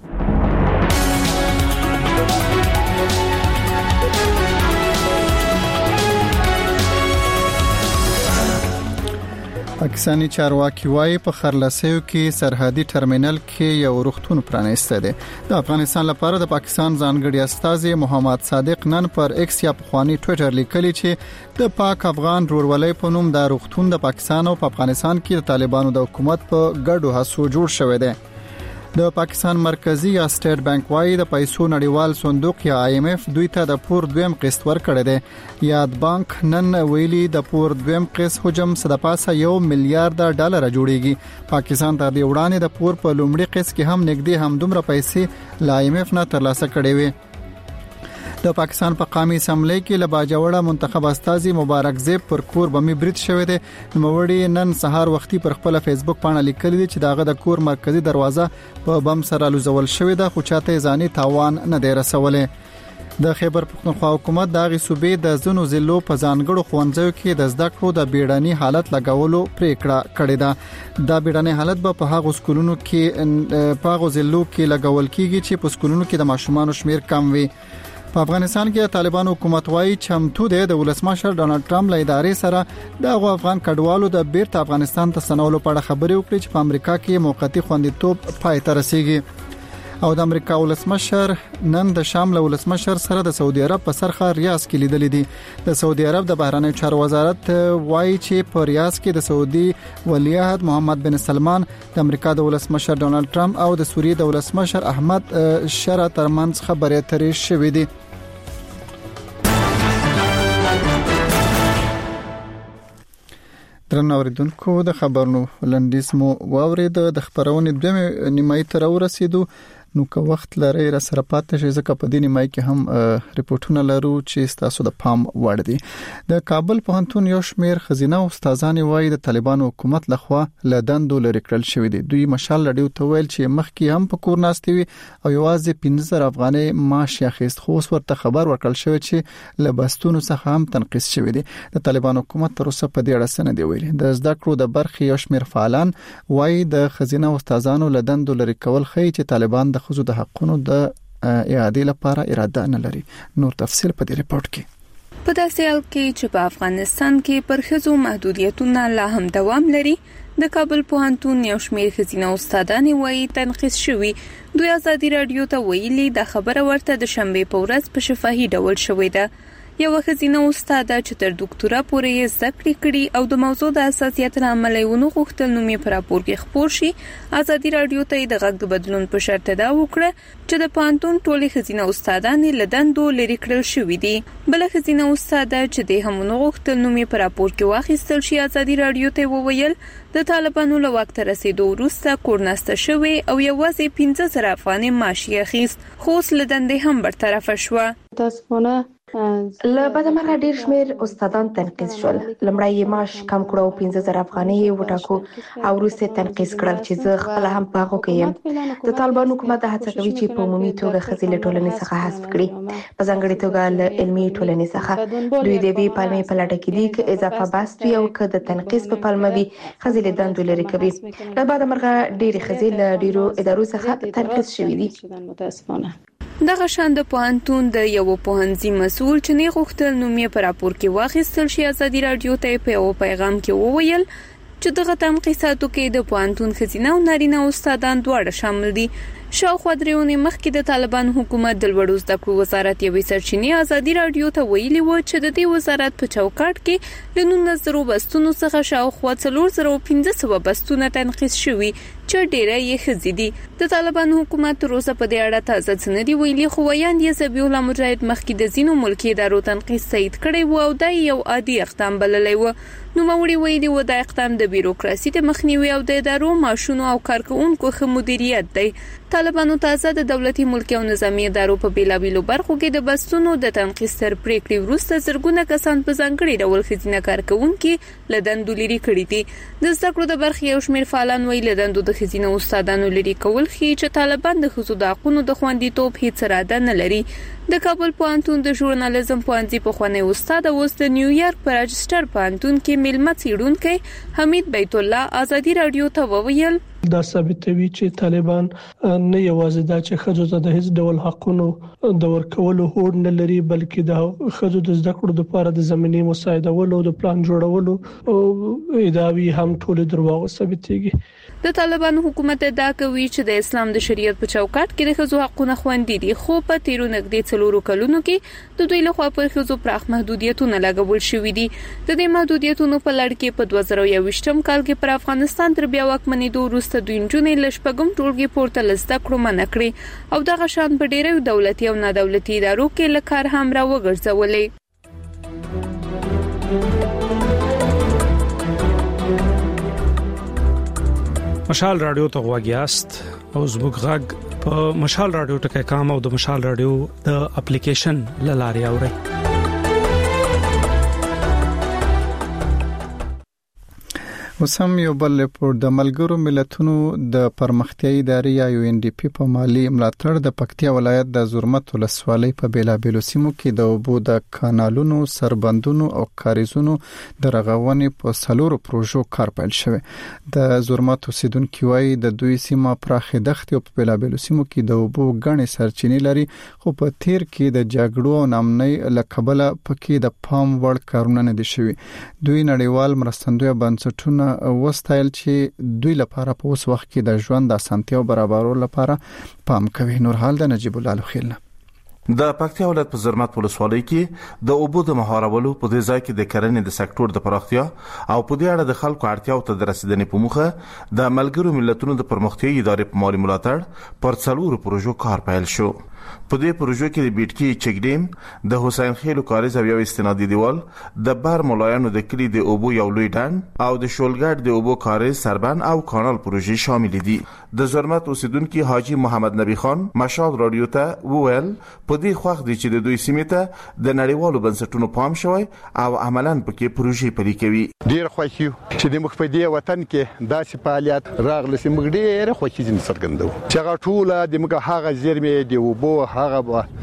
پاکستانی چارواکي وايي په خرلاسیو کې سرحدي ټرمینل کې یو روغتون پرانیسته دی. د افغانستان لپاره د پاکستان ځانګړي استازي محمد صادق نن پر ایکس یا پخوانی ټوئیټر لیکلی چې د پاک افغان رورولۍ په نوم د روغتون د پاکستان او په افغانستان کې د طالبانو د حکومت په ګډو هڅو جوړ شوی دی. د پاکستان مرکزی یا سټیټ بانک وايي د پیسو نړیوال صندوق یا IMF دوی ته د پور دویم قسط ورکړی دی. یاد بانک نن ویلي د پور دویم قسط حجم صدپاسه $1 میلیارډ جوړیږي. پاکستان ته د وړاندې د پور په لومړي قسط کې هم نږدې هم دومره پیسې ل IMF نه ترلاسه کړې وي. د پاکستان په قومي اسمبلی کې لباجوړه منتخب استازي مبارک زیب پر کور بمي برید شوی دی. نوموړي نن سهار وختي پر خپل فیسبوک باندې لیکلي دي چې داغه د کور مرکزی دروازه په بم سره لوزول شوی ده خو چاته ځاني تاوان نه دی رسولې. د خیبر پختونخوا حکومت دغه صوبې د زونو ضلعو په ځانګړو ښوونځیو کې د زده کړو د بیړني حالت لګولو پریکړه کړې ده. دا بیړني حالت به په هغو سکولونو کې په هغو ضلعو کې لګول کیږي چې په سکولونو کې د ماشومان شمیر کم وي. په افغانستان کې طالبان حکومت وايي چمتو دی د ولسمشر ډانلډ ټرمپ له ادارې سره د افغان کډوالو د بیرته افغانستان ته سنولو په اړه خبرې وکړي چې په امریکا کې موقتی خوندیتوب پای ته رسیږي. او د امریکا ولسمشر نن د شام له ولسمشر سره د سعودي عرب په سرخه ریاض کې لیدل دي. د سعودي عرب د بهرنی چارو وزارت وايي چې په ریاض کې د سعودي ولیعهد محمد بن سلمان د امریکا د ولسمشر ډانلډ ټرمپ او د سوریې د ولسمشر احمد شرا ترمنځ خبرې اترې شوې دي. درنو اوریدونکو د خبرونو لنډیز مو واورید. د خبرونې دوه نیمه تر ورسېدو نو که وخت لري را سره پاتې شي ځکه په دې نیمه کې هم ریپورتونه لرو چې تاسو د پام وړ دي. د کابل پوهنتون یو شمیر خزینه او استادان وايي د طالبانو حکومت لخوا لدندو لري کړل شوی دي. دوی مشال لډیو ته ویل چې مخکې هم په کور ناستي وي او یوازې 15000 افغانۍ معاش اخیست خو اوس ورته خبر ورکړل شوی چې لبستونو څخه هم تنقیص شوی دي. د طالبانو حکومت تر اوسه په دې اړه څه نه دی ویلي. د زده کړو د برخې یو شمیر فعالان وايي د خزینه او استادانو لدندو لري کول خي چې طالبان د خزو د حقونو د اعاده لپاره اراده نه لري. نور تفصيل په دې ریپورت کې. په داسې حال کې چې په افغانستان کې پر خزو محدودیتونه لا هم دوام لري، د کابل پوهنتون یو شمېر خزینه استادان وایي تنقیص شوی. دوی ازادي رادیو ته ویلي د خبره ورته د شنبه په ورځ په شفاهي ډول شوې ده. یو خزینه استاد چې تر ډاکټورا پورې زده کړې کړي او د موضوع د اساسیت عملي ونو غوښتل نومي پر راپور کې خبر شي. ازادي رادیو ته د غږ بدلون په شرط دا وکړه چې د پانتون ټولې خزینه استادان لدندو لري کړل شوې دي. بل خزینه استاد چې د همونو غوښتل نومي پر راپور کې واخیستل شي ازادي رادیو ته وویل د طالبانو له وخت رسیدو وروسته کورناسته شوی او یوازې 15000 افغانۍ معاش اخیست خو لدندې هم برطرف شو. تاسفونه لبعد مرغه ډیر شمیر استادان تنقیص شول. لمړی یې معاش کم کړو 15000 افغانۍ وټاکو او وروسته تنقیص کړل چې زه خپل هم پاغو کوم. د طالبان حکومت د هڅه کوي چې په عمومي توګه خزيله ټولنې څخه حذف کړي، په ځانګړي توګه له علمي ټولنې څخه. دوی د وی پالمې په لټه کې دي چې اضافه بست وي او که د تنقیص په پالمه وي خزيله دندو لري کوي. لبعد مرغه ډیر خزيله ډیرو ادارو څخه تنقیص شوې دي. متاسفانه دغه شان د پوهنتون د یو پوهنځي مسؤل چې نه غوښتل نومي پر راپور کې واخیستل شي ازادي رادیو ته په یو پیغام کې وویل چې دغه تنقیصاتو کې د پوهنتون خزینه او نارینه استادان دواړه شامل دي. شاوخوا درېونې مخکې د طالبان حکومت د لوړو زده کړو وزارت یوې سرچینې ازادي رادیو ته ویلي و چې د دې وزارت په چوکاټ کې له 1900 بستونو څخه شاوخوا 4500 بستونه تنقیص شوي چې ډېری یې ښځې دي. د طالبان حکومت تر اوسه په دې اړه تازه څه نه دي ویلي، خو ویاند یې ذبیح الله مجاهد مخکې د ځینو ملکي ادارو تنقیص تایید کړی و او دا یو عادي اقدام بللی و. نوموړي ویلي و دا اقدام د بیروکراسي د مخنیوي او د ادارو معاشونو او کارکوونکو ښه مدیریت دی. طالبانو تازه د دولتي ملکي او نظامی ادارو په بیلابیلو برخو کې د بسونو د تنقیص تر پریکړې وروسته زرګونه کسان په ځانګړي ډول ښځینه کارکونکي له دندو لري کړي دي. د زده کړو د برخې یو شمېر فعالان ویلي له دندو د ښځینه استادانو لري کول ښیي چې طالبان د ښځو د حقوقو د خوندیتوب هیڅ اراده نه لري. د کابل پوهنتون د ژورنالیزم پوهنځي پخوانی استاد او د نیویارک په راجستر پوهنتون کې ملمت څېړونکی حمید بیت الله ازادي رادیو ته وویل دا ثابتوي چې طالبان نه یوازې دا چې ښځو ته د هیڅ ډول حقوقو د ورکولو هوډ نه لري بلکې د ښځو د زده کړو لپاره د زمینې مساعدولو او د پلان جوړولو ادعاوی هم ټول دروغ ثابتېږي. د طالبانو حکومت ادعا کوي چې د اسلام د شریعت په چوکاټ کې د ښځو حقوقونه خوندي دي خو په تیرو نږدې 4 کلونو کې د دوی لخوا پر ښځو پراخ محدودیتونه لګول شوي دي. د دې محدودیتونو په لړ کې په 2021م کال کې پر افغانستان تر بیا واکمنېدو وروسته دوی نجونې له شپږم ټولګي پورته له زده کړو منع کړې او دغه شان په ډېرو دولتي او نادولتي ادارو کې له کار هم راوګرځولې. مشال رادیو ته غواګیاست او زموږ غږ په مشال رادیو ټکي کام او د مشال رادیو د اپلیکیشن لاري اوري. وسم یو بل رپورت د ملګرو ملتونو د پرمختیايي ادارې یا UNDP په مالی ملاتړ د پکتیا ولایت د زرمت ولسوالۍ په بیلابیلو سیمو کې د اوبو د کانالونو سربندونو او کاریزونو د رغونې په 4 پروژو کار پیل شوی. د زرمت اوسیدونکو وايي د دوی سیمه پراخه دښت او په بیلابیلو سیمو کې د اوبو غنې سرچینې لري خو په تیر کې د جګړو او نامنۍ لکبله پکې د پام وړ کارونه نه دي شوي. دوی نړیوال مرستندوی بنسټونه وستایل چې دوی لپاره په اوس وخت کې د ژوند د اسانتیاو برابرولو لپاره پام کوي. نور حال د نجیب الله لخیل د پکتیا ولایت په زرمت ولسوالۍ کې د اوبو د مهارولو په دې ځای کې د کرنې د سکتور د پراختیا او په دې اړه د خلکو اړتیاو ته د رسیدنې په موخه د ملګرو ملتونو د پرمختیايي ادارې په مالی ملاتړ پر 4 پروژو کار پیل شو. په دې پروژو کې د بیټکی چګډیم د حسین خیلو کاریز او یو استنادي دیوال د بار مولایانو د کلی د اوبو یو لوی ډنډ او د شولګړ د اوبو کاریز سربند او کانال پروژې شامل دي. د زرمت اوسیدونکو حاجی محمد نبی خان مشال رادیو ته وویل په دې خوښ دي چې د دوی سیمې ته د نړیوالو بنسټونو پام شوی او عملاً پکې پروژې پلي کوي. ډیر خوښ یو چې د مخ په دې وطن کې داسې فعالیت راغلی چې موږ ډیر خوښ دي څرګندو چې هغه ټول د موږ هغه زیرمې دی اوبو هغه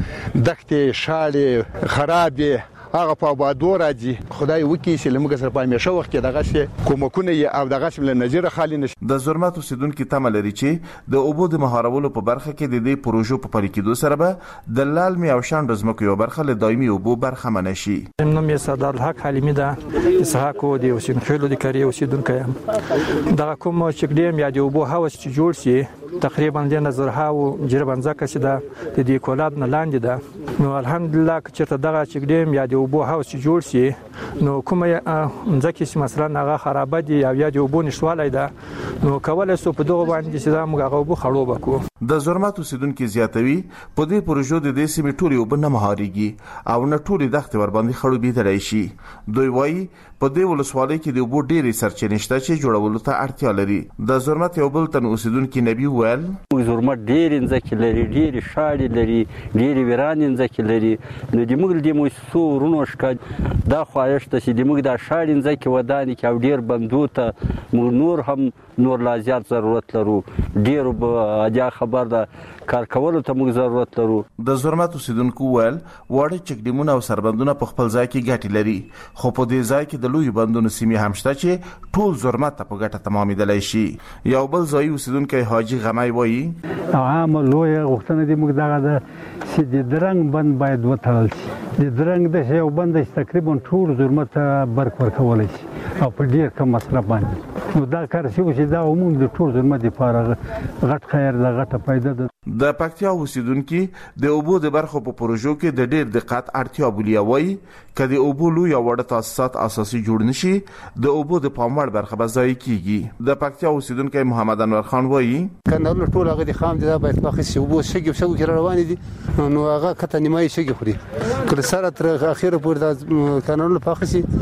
دښتې شاړې خرابې هغه په آبادو راځي. خدای وکړي چې لمګ سره په همیشه وخت کې دغه څه کومکونه یې او دغه څه له نظر خالي نشي. د زرمت اوسیدونکو تمه لري چې د اوبو د مهارولو په برخه کې د دې پروژو په پلي کېدو سره به د لالمي او شاند زمکو یو برخه له دایمي اوبو برخه منشي. نوم یې صدر الحق حلیمی ده اسحاق او د حسین خیلو د کاری اوسیدونکو یم. دغه کوم چې ډیم یا د اوبو هوس چې جوړ شي تقریبا د نظر هاو جربنځکه چې د دې کولاد نه لاندې ده. نو الحمدلله چې دغه چې ډیم یا د اوبو هاوس جوړ شي نو کومه ځکه چې مثلا هغه خرابه دي یا د اوبو نشوالای ده نو کولای سو په دغه باندې چې دا موږ هغه اوبو خړوب کو. د زرمت اوسیدونکو زیاتوي په دې پروژو د دې سیمې ټولي اوبه نه مهاريږي او نه ټولي دښت ور باندې خړوبېدلی شي. دوی وایي په دې ولسوالۍ کې د اوبو ډېرې سرچینې شته چې جوړولو ته اړتیا لري. د زرمت یو بل تن اوسیدونکو نبی ویل زرمت ډېر ځکه لري ډېر شاړې لري ډېر ویران ځکه لري نو د موږ د موسسو ورونو شکایت دا خواهش ته چې د موږ د شاړې ځکه ودانې کې او ډېر بندو ته موږ نور هم نور لا زیات ضرورت لرو ډېر به اجا خبر ده کار کولو ته موږ ضرورت لرو. د زرمت اوسیدونکو ویل واړه چکډیمونه او سربندونه په خپل ځای کې ګټې لري خو په دې ځای کې د لوی بندونو سیمې هم شته چې ټول زرمت ته په ګټه تمامېدلی شي. یو بل ځای اوسیدونکی حاجی غمی وایي عامه لوی غوښتنه دي موږ دغه د چې د درنګ بند باید وتړل شي. د درنګ د یو بند تقریبا ټول زرمت برق ورکول شي او په ډیر کم مصرف باندې نو دا کار چې دا عموم د ټول زرمت لپاره غټ خیر ده غټه پیدا ده. د پکتیا اوسیدونکو د اوبو د برخو په پروژو کې د ډیر دقت اړتیا بولي وایي کله اوبو لوی او وړ تاسیسات اساسي جوړ نشي د اوبو د پاموړ برخه به ځای کیږي. د پکتیا اوسیدونکو محمد انور خان وایي کنه ټول هغه د خام دي باید پخې شي اوبو شګي کې روان دي نو هغه کته نیمای شګي خوري کله سره تر اخیره پورې د قانون پخې شي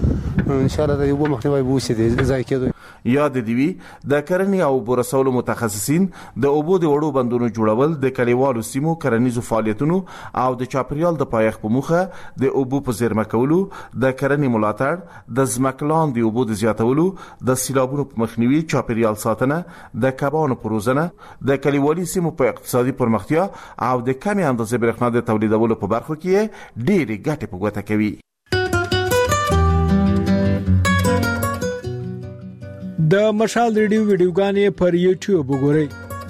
ان شاء الله د یو مخنیوي بوسي دي ځای کېدو. یاد دی وی د کرنې او بورسولو متخصصین د اوبو د وړو بندونو جوړول د کلیوالو سیمو کرنیزو فعالیتونو او د چاپریال د پایښت په موخه د اوبو په زیرمه کولو، د کرنې ملاتړ، د ځمکلان د اوبو د زیاتولو، د سیلابونو په مخنیوي، چاپریال ساتنه، د کبانو پروزنه، د کلیوالي سیمو په اقتصادي پرمختیا او د کمې اندازې برېښنا د تولیدولو په برخو کې ډېری ګټې په ګوته کوي. د مشال ریډیو ویډیوګانې پر یوټیوب وګورئ.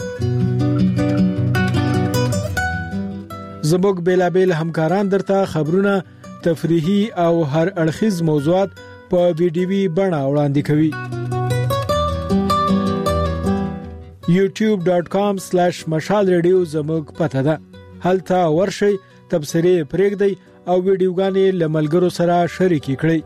زموږ بیلابل همکاران درته خبرونه، تفریحي او هر اړخیز موضوعات په ویډیوي بڼه وړاندې کوي. youtube.com/mashalradio زموږ پته ده. هلته ورشئ، تبصرې پرېږدئ او ویډیوګانې له ملګرو سره شریکې کړئ.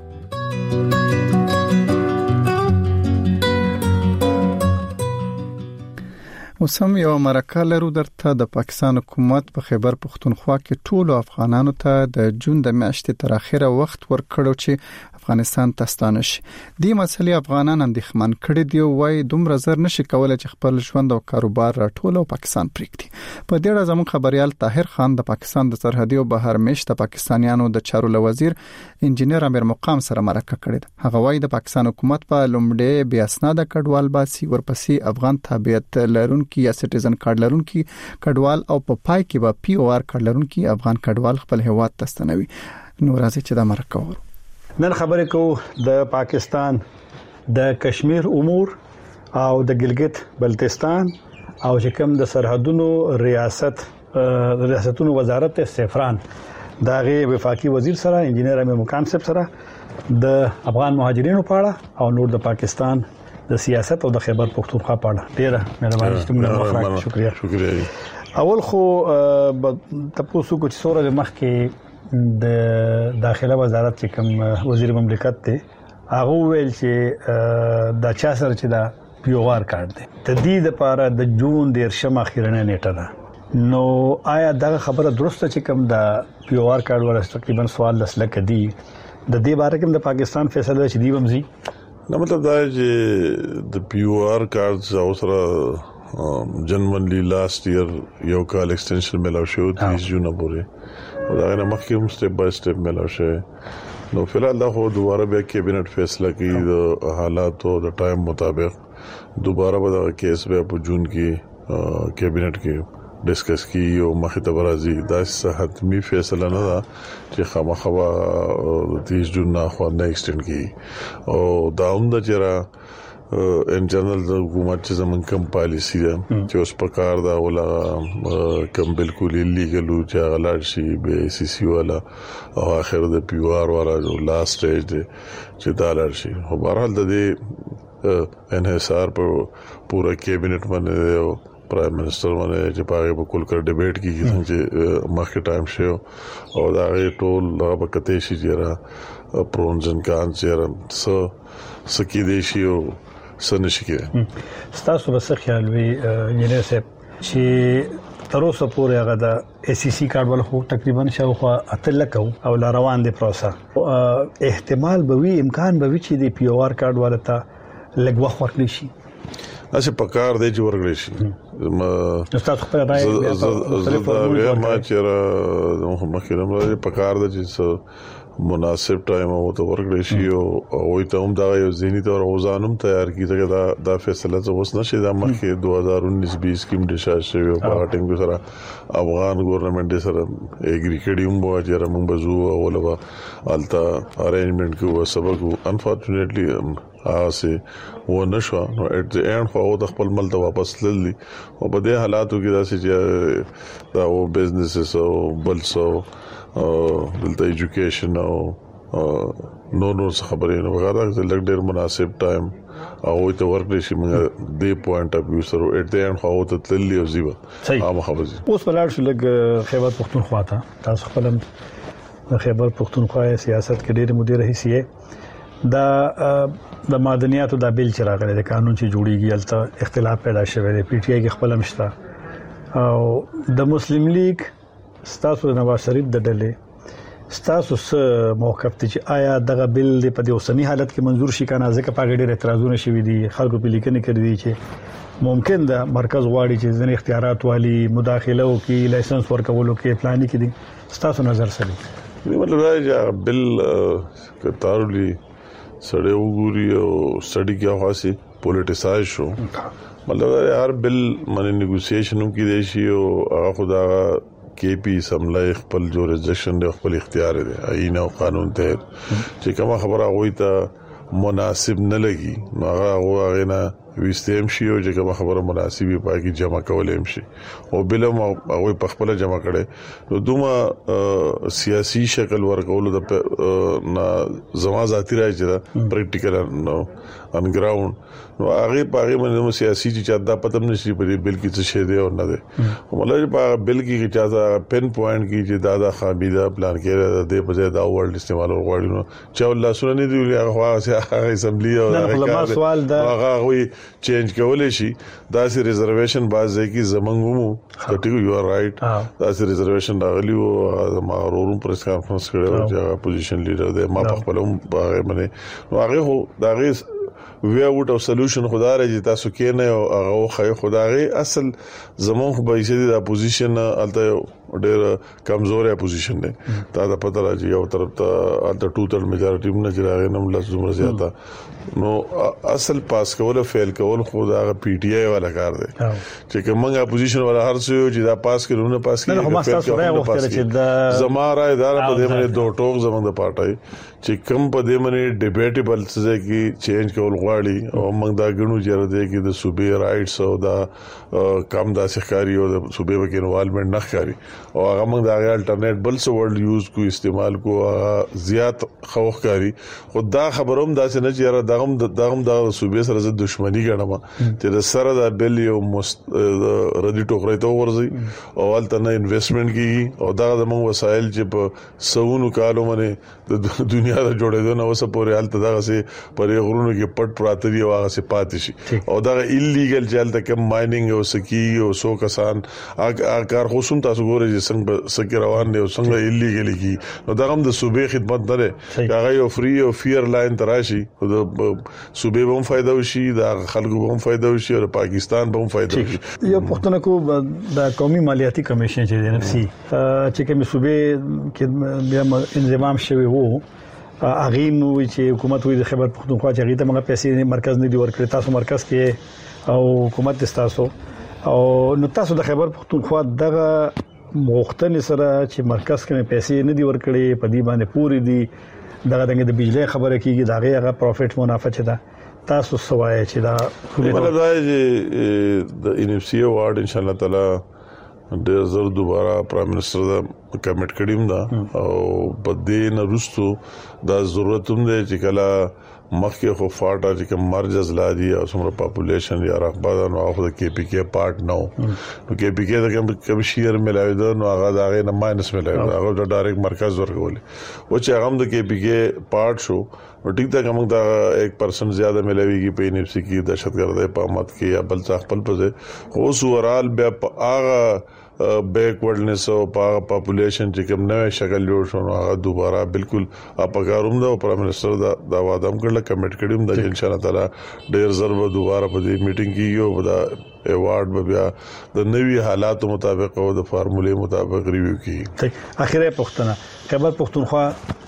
اوسم یو مرکه لرو درته. د پاکستان حکومت په خیبر پختونخوا کې ټولو افغانانو ته د جون د میاشتې تر اخره وخت ورکړو چې افغانستان ته ستانه شي. دې مسلې افغانان اندېښمن کړي دي او وايي دومره زر نشي کولای چې خپل ژوند او کاروبار راټول او پاکستان پرېږدي. په دې اړه زموږ خبريال طاهر خان د پاکستان د سرحدي او بهر مېشت د پاکستانیانو د چارو وزیر انجنیر امیر مقام سره مرکه کړې ده. هغه وايي د پاکستان حکومت په لومړی بیا اسناد کډوال باسي، ورپسې افغان تابعیت لرونکي یا سټیزن کارت لرونکي کډوال او په پای کې به پی او آر کارت لرونکي افغان کډوال خپل هیواد ته ستنوي. نو راځي چې دا مرکه ورو. نن خبرې کوو د پاکستان د کشمیر امور او د ګلګت بلتستان او چې کوم د سرحدونو ریاستونو وزارت استفران دغه وفاقي وزیر سره انجنیر امیر مقام صاحب سره د افغان مهاجرینو په اړه او نور د پاکستان د سیاست او د خیبر پختونخوا په اړه ډیره مهرباني ستاسو. شکریہ. اول خو تاسو کو چې سوره مخکې د داخله وزارت چې کوم وزیر مملکت ته هغه ویل چې د چا سره چې دا پیوار کارت دی د دې لپاره د جون د شمه اخیرنه نیټه ده. نو آیا دا خبره درسته چې کوم د پیوار کارت ورسته تقریبا سوال لسلک دی د دې باره کې د پاکستان فیصله چې دی ومزي؟ نو مطلب دا چې د پیو آر کارت او سره جنوري لاست ایئر یو کال ایکسټنشن ملاو شو 30 جون پورې او دا نه مخکې هم سټپ بای سټپ ملاو شو. نو فلحال دا خو دوباره به کابینټ فیصله کوي د حالات او د ټایم مطابق دوباره به دا کیس به په جون کې کابینټ کې ډیسکس کی او مخه ته برازي. دا حتمی فیصله نه ده چې خامخوا 30 جون نه خو نه ایکسټند کی او دا هم د چیرې ان جنرال د حکومت چې زمون کم پالیسی ده چې اوس په کار دا ولا کم بالکل لیګل او چې غلط شي به سی سی ولا او اخر د پیو آر ولا لاست سټیج ده چې دا لار شي. خو بهرحال د دې انحصار په پورا کابینټ باندې پرایم منسٹر باندې چې پاره په کول کر ډیبیټ کیږي چې مخکې ټایم شو او دا ټول هغه کته شي چې پرونز ان کان چې سکی دی شي او سنشي کې تاسو به څه خیال وي انجنیر صاحب چې تر اوسه پورې هغه د ای سی سی کارت ول خو تقریبا شاوخوا اتلکو او روان دي پروسه احتمال به وي امکان به وي چې د پی او آر کارت ولته لګ وخت ورکړي شي اسی پکار دی چې ورغلی شي ما استاد خپل راي ما چیرې مخکې نمبر پکار دی چې مناسب ټایم او ته ورغلی شي او ته هم دا یو ذهني تور اوزانم تیار کیږي دا فیصله اوس نشي دا مخکې 2019-20 کې ډیشارج شوی او پارټینګ سره افغان ګورنمنت سره اګری کړیوم و چې موږ بزو او لوا التا ارینجمنت کو سبق انفورچونټلی آسه و نشو نو اټ د اینډ خو د خپل مل ته واپس للی او په دې حالاتو کې داسې چې دا او بزنسز او بلسو دلته ایجوکیشن او نو خبرې نه وغیرہ د ډېر مناسب ټایم او ته ورکړې شي موږ د پوینټ اف ویو سره اټ د اینډ خو ته تللی او زیبا عام خبرې اوس بلار شو لګ خیبر پختونخوا ته تاسو خپل خیبر پختونخوا سیاست کې ډېر مدیر هي دا د مدنیاتو د بیل چې راغلی د قانون چې جوړیږي البته اختلاف پیدا شوی دی پی ټی آی کې خپل مشته او د مسلم لیگ ستاسو د نواز شریف د ډلې ستاسو څه موقف ته چې آیا دغه بل په دې اوسنی حالت کې منزور شي کنه ځکه په غړي اعتراضونه شوي دي خلکو په لیکنه کړی دي چې ممکن ده مرکز غواړي چې ځینې اختیارات والی مداخله وکړي لایسنس ورکولو کې پلان کړي ستاسو نظر سره مطلب دا چې بل کتارلی سړی وګوري او سړی کې خاصي پولیټیسایز شو مطلب هر بل باندې نیګوسییشن کې دی شي او هغه خدا کې پی سملای خپل جوړجکشن دی خپل اختیار دی آئین او قانون ته چې کومه خبره غوي ته مناسب نه لګي نو هغه نه وستیم شي او چې کومه خبره مناسبه پای کې جمع کولم شي او بلم هغه په خپل جمع کړي نو دومره سیاسي شکل ورکول د زما ذاتی راځي پریکټیکل نو ان ګراوند نو هغه په باندې سیاسي چې دا پته نشي په بل کې څه شی دی او نه دی مطلب په بل کې چې دا پن پوینټ کې چې دا خابیده پلان کې د په ځای دا ورلد استعمال غواړي نو چې الله سره نه دی هغه اسمبلی او هغه غوي چینج کولای شي دا سي ریزرویشن بازه کې زمنګمو کټیو یو ار رائټ دا سي ریزرویشن راغلی او ما ورورم پریس کانفرنس کړو چې اپوزیشن لیډر دی ما په خپلم باغ باندې نو هغه هو دا غي وی اوټ او سولوشن خدای راځي تاسو کې نه او هغه خو خدای اصل زمون خو به چې د اپوزیشن الته ډېر کمزور اپوزیشن دی دا د پته راځي یو طرف ته الته ټوټل میجارټي نه جراغه نم لږ زمره زیاته نو اصل پاس کول او فیل کول خو دا پی ټی آی والا کار دی چې کومه اپوزیشن والا هر څه چې دا پاس کړو نه پاس کړي زما را اداره په دې باندې دوه ټوک زمونږ د پارټای چې کوم په دې باندې ډیبیټیبل څه کې چینج کول غواړي او موږ دا غنو چې راځي کې د صوبې رائټس او دا کم د سحکاری او د صوبې کې انوالومنت نه ښکاری او هغه موږ دا الټرنیټ بل څه ورلد یوز کو استعمال کو زیات خوخکاری خدا خبروم دا چې نه چې دغم د صوبې سره د دښمنی ګڼم چې د سره د بل یو ردی ټوکرې ته ورځي او الته نه انویسټمنٹ کیږي او دا د موږ وسایل چې په سونو کالو باندې د دنیا د جوړېدو نو اوسه پورې الته دغه سي پرې غرونو کې پټ پراته دي او هغه سي پاتې شي او دا ایلیګل چلته کوم مایننګ او سکی او سو کسان کار خصوم تاسو ګورئ چې څنګه سکی روان دي او څنګه ایلیګل کی نو دا هم د صوبې خدمت نه لري هغه یو فری او فیر لاین تراشي او د صوبې به هم فائدہ وشي دا خلکو به هم فائدہ وشي او پاکستان به هم فائدہ وشي یو پښتنه کو د قومي مالیاتي کمیشن چې د نفسي چې کوم صوبې کې بیا انضمام شوی وو اغین وی چې حکومت وی د خیبر پختونخوا چې غیته موږ پیسې مرکز نه دی ورکړی تاسو مرکز کې او حکومت تاسو او نو تاسو د خیبر پختونخوا دغه مختن سره چې مرکز کې پیسې نه دی ورکړي په دې باندې پوری دي دغه د بجلی خبره کیږي دغه هغه پروفټ منافع چي دا تاسو سوای چې دا مطلب دا چې د ان اف سی اوارډ ان شاء الله تعالی د زر دوباره پرایم منسٹر دا کمیټ کړیم دا او په دې نه رستو دا ضرورت هم دی چې کله مخکې خو فاټا چې کوم مرجز لادي او څومره پاپولیشن یا رقبه نو خو د کې پی کې پارت نو کې پی کې د کوم شیر ملایو دا نو هغه دا غي نه ماینس ملایو هغه د ډایرکټ مرکز ورکول او چې هغه د کې پی کې پارت شو ټیک دا کوم دا 1% زیاده ملایويږي په ان اف سی کې دهشتګردۍ په مت کې یا بل څه خپل پځه خو سورال بیا هغه بیکورډنس او پاپولیشن چې کوم نوې شکل جوړ شو نو هغه دوباره بالکل اپګاروم دا پرایم منسٹر دا وادم کړل کمیټ کړم د ان شاء الله تعالی ډیر ضرور دوباره په دې میټینګ کې یو دا ایوارډ به بیا د نوي حالاتو مطابق او د فارمولې مطابق ریویو کیږي اخیره پښتنه خبر پښتونخوا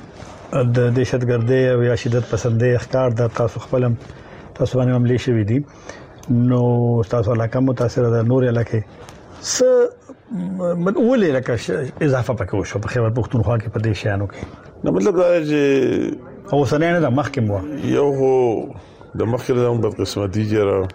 د دهشتګردۍ او یا شدت پسندۍ ښکار د تاسو خپلم تاسو باندې عملي شوې دي نو تاسو علاقه متاثر ده نور علاقه س من اولې لکه اضافه پکې وشو په خیبر پښتونخوا کې په دې شانو کې نو مطلب دا چې او سننه د مخکې مو یو هو د مخکې د بد قسمتي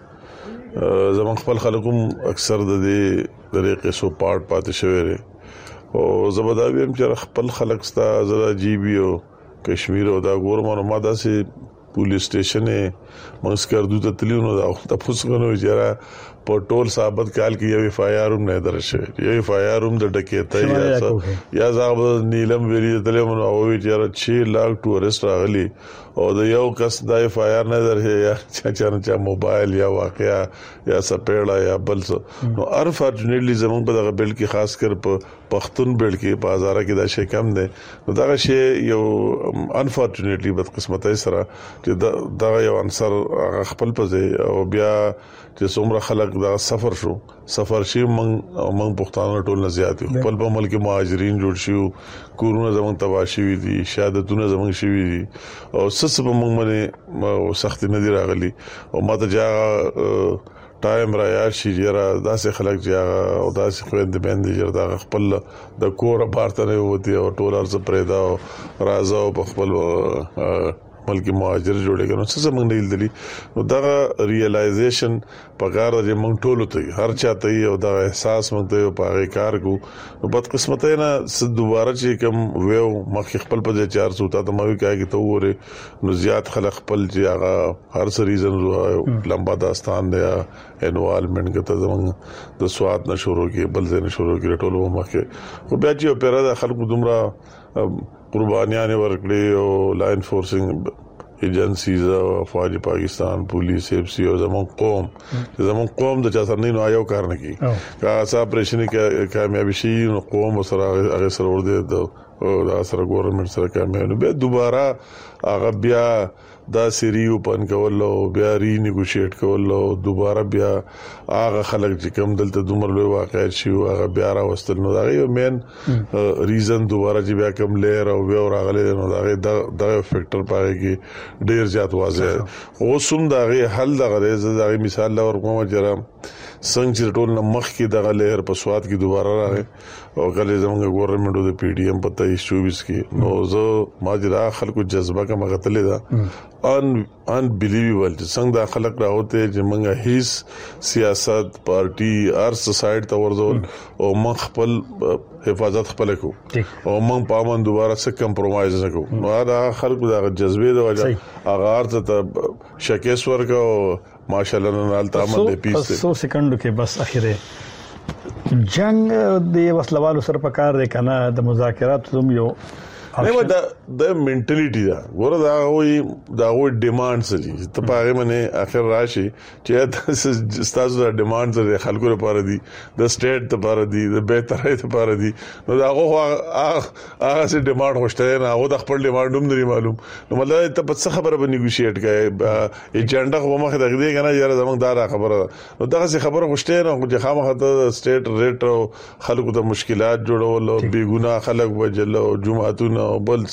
جره زمون خپل خلکوم اکثر د دې طریقې سو پارت پاتې شوی او زبرداوی هم چې خپل خلک ستا زړه جیبي او کشمیر او دا ګورمانو ماده سي پولیس سټیشن منسکر دوته تلیونو دا تاسو غنو چې په ټول ثابت کال کې یو FIR هم نه درشه یو FIR هم د ډکیتای یا زاب نیلم ویری تلم او چې 6 لک ټورست راغلي او د یو کس د FIR نه درشه یا چې موبایل یا واقعیا یا سپېړه یا بل څه نو انفورچونټلی زمونږ په دغه بل کې خاص کر په پښتون بل کې په هزاره کې دا شی کم دی نو دا شی یو انفورچونټلی بدقسمتۍ سره چې دا یو عنصر خپل پځي او بیا چې څومره خلک دا سفر شي موږ پښتانه ټول نه زیات خپل په ملک مهاجرین جوړ شيو کورونه زمونږ تباشي وي دي شهادتونه زمونږ شي دي او سس په موږ باندې سخت نه دی راغلي او ماته جا ټایم را یا شي جرا داسې خلک چې او داسې خويند باندې جرا د خپل د کور بارته نه وتی او ټول ارزه پرېدا او راځو په خپل ملک مهاجر جوړه کړو څه موږ نه لیدلی نو دا ریالایزیشن پکار د موږ ټولو ته هر چاته یو دا احساس موږ ته په هغه کار کو نو بد قسمت نه دوباره چې کوم ویو مخ خپل په 400 ته مې کوي ته وره نو زیات خلک خپل چې هغه هر څه ریزن لمبا داستان دی انوالمنت کته زموږ د سواد نشورو کې بل ځای نشورو کې ټولو مخه خو بیا چې پیرا د خلکو دومره قربانیاں ورکړي او لا انفورسینګ ایجنسیز او افواج پاکستان پولیس FCC او زمون قوم د چا سره نه آیو کار نه کی کا اپریشن کې کامیابی شي نو قوم سره هغه سره ور دي دا سره ګورنمنت سره کامیاب به دوباره هغه بیا دا سریو پن کول او بیا ری نیګوشیټ کول او دوباره بیا هغه خلک چې کوم دلته دومره لوی واقعیت شي هغه بیا را وستل نو دا یو مین ریزن دوباره چې بیا کوم لیر او بیا راغلي نو دا فیکٹر پاره کې ډیر زیات واضح او سوم دا حل دغه مثال لور کوم جرم څنګه چې ټول مخ کې دغه لهر په سواد کې دوباره راغی او کله زموږ ګورنمنت د PDM په 23-24 کې نو زه ماجرا خلکو جذبه کا مغتلې دا انبلیویبل چې څنګه د خلک راوته چې موږ هیڅ سیاست پارټي ار سوسایټي ته ورزول او موږ خپل حفاظت خپل کو او موږ پامن دوباره څه کمپرمایز نه کو نو دا خلکو د جذبې د وجه اغار ته شکیس ورکو ماشاءالله نال تامل دې پیسه 100 سکندو کې بس اخیره جنگ د وسلوالو سره په کار دی کنه د مذاکرات زوم یو نه د منټالیټي دا ګوره دا وي ډیمانډز دي ته پاره منه اخر راشي چې تاسو د ډیمانډز د خلکو لپاره دي د سټیټ لپاره دي د بهترۍ لپاره دي نو دا هغه سي ډیمانډ خوشته نه او د خپل ډیمانډ هم نه معلوم نو مطلب ته په څه خبره به نیګوشیټ کوي ایجنډا خو مخه دغه کنه یاره زمونږ دا خبره نو دغه څه خبره خوشته نه چې خامخا ته سټیټ ریټ او خلکو ته مشکلات جوړول او بیګونه خلک وجل او جمعهتون او بل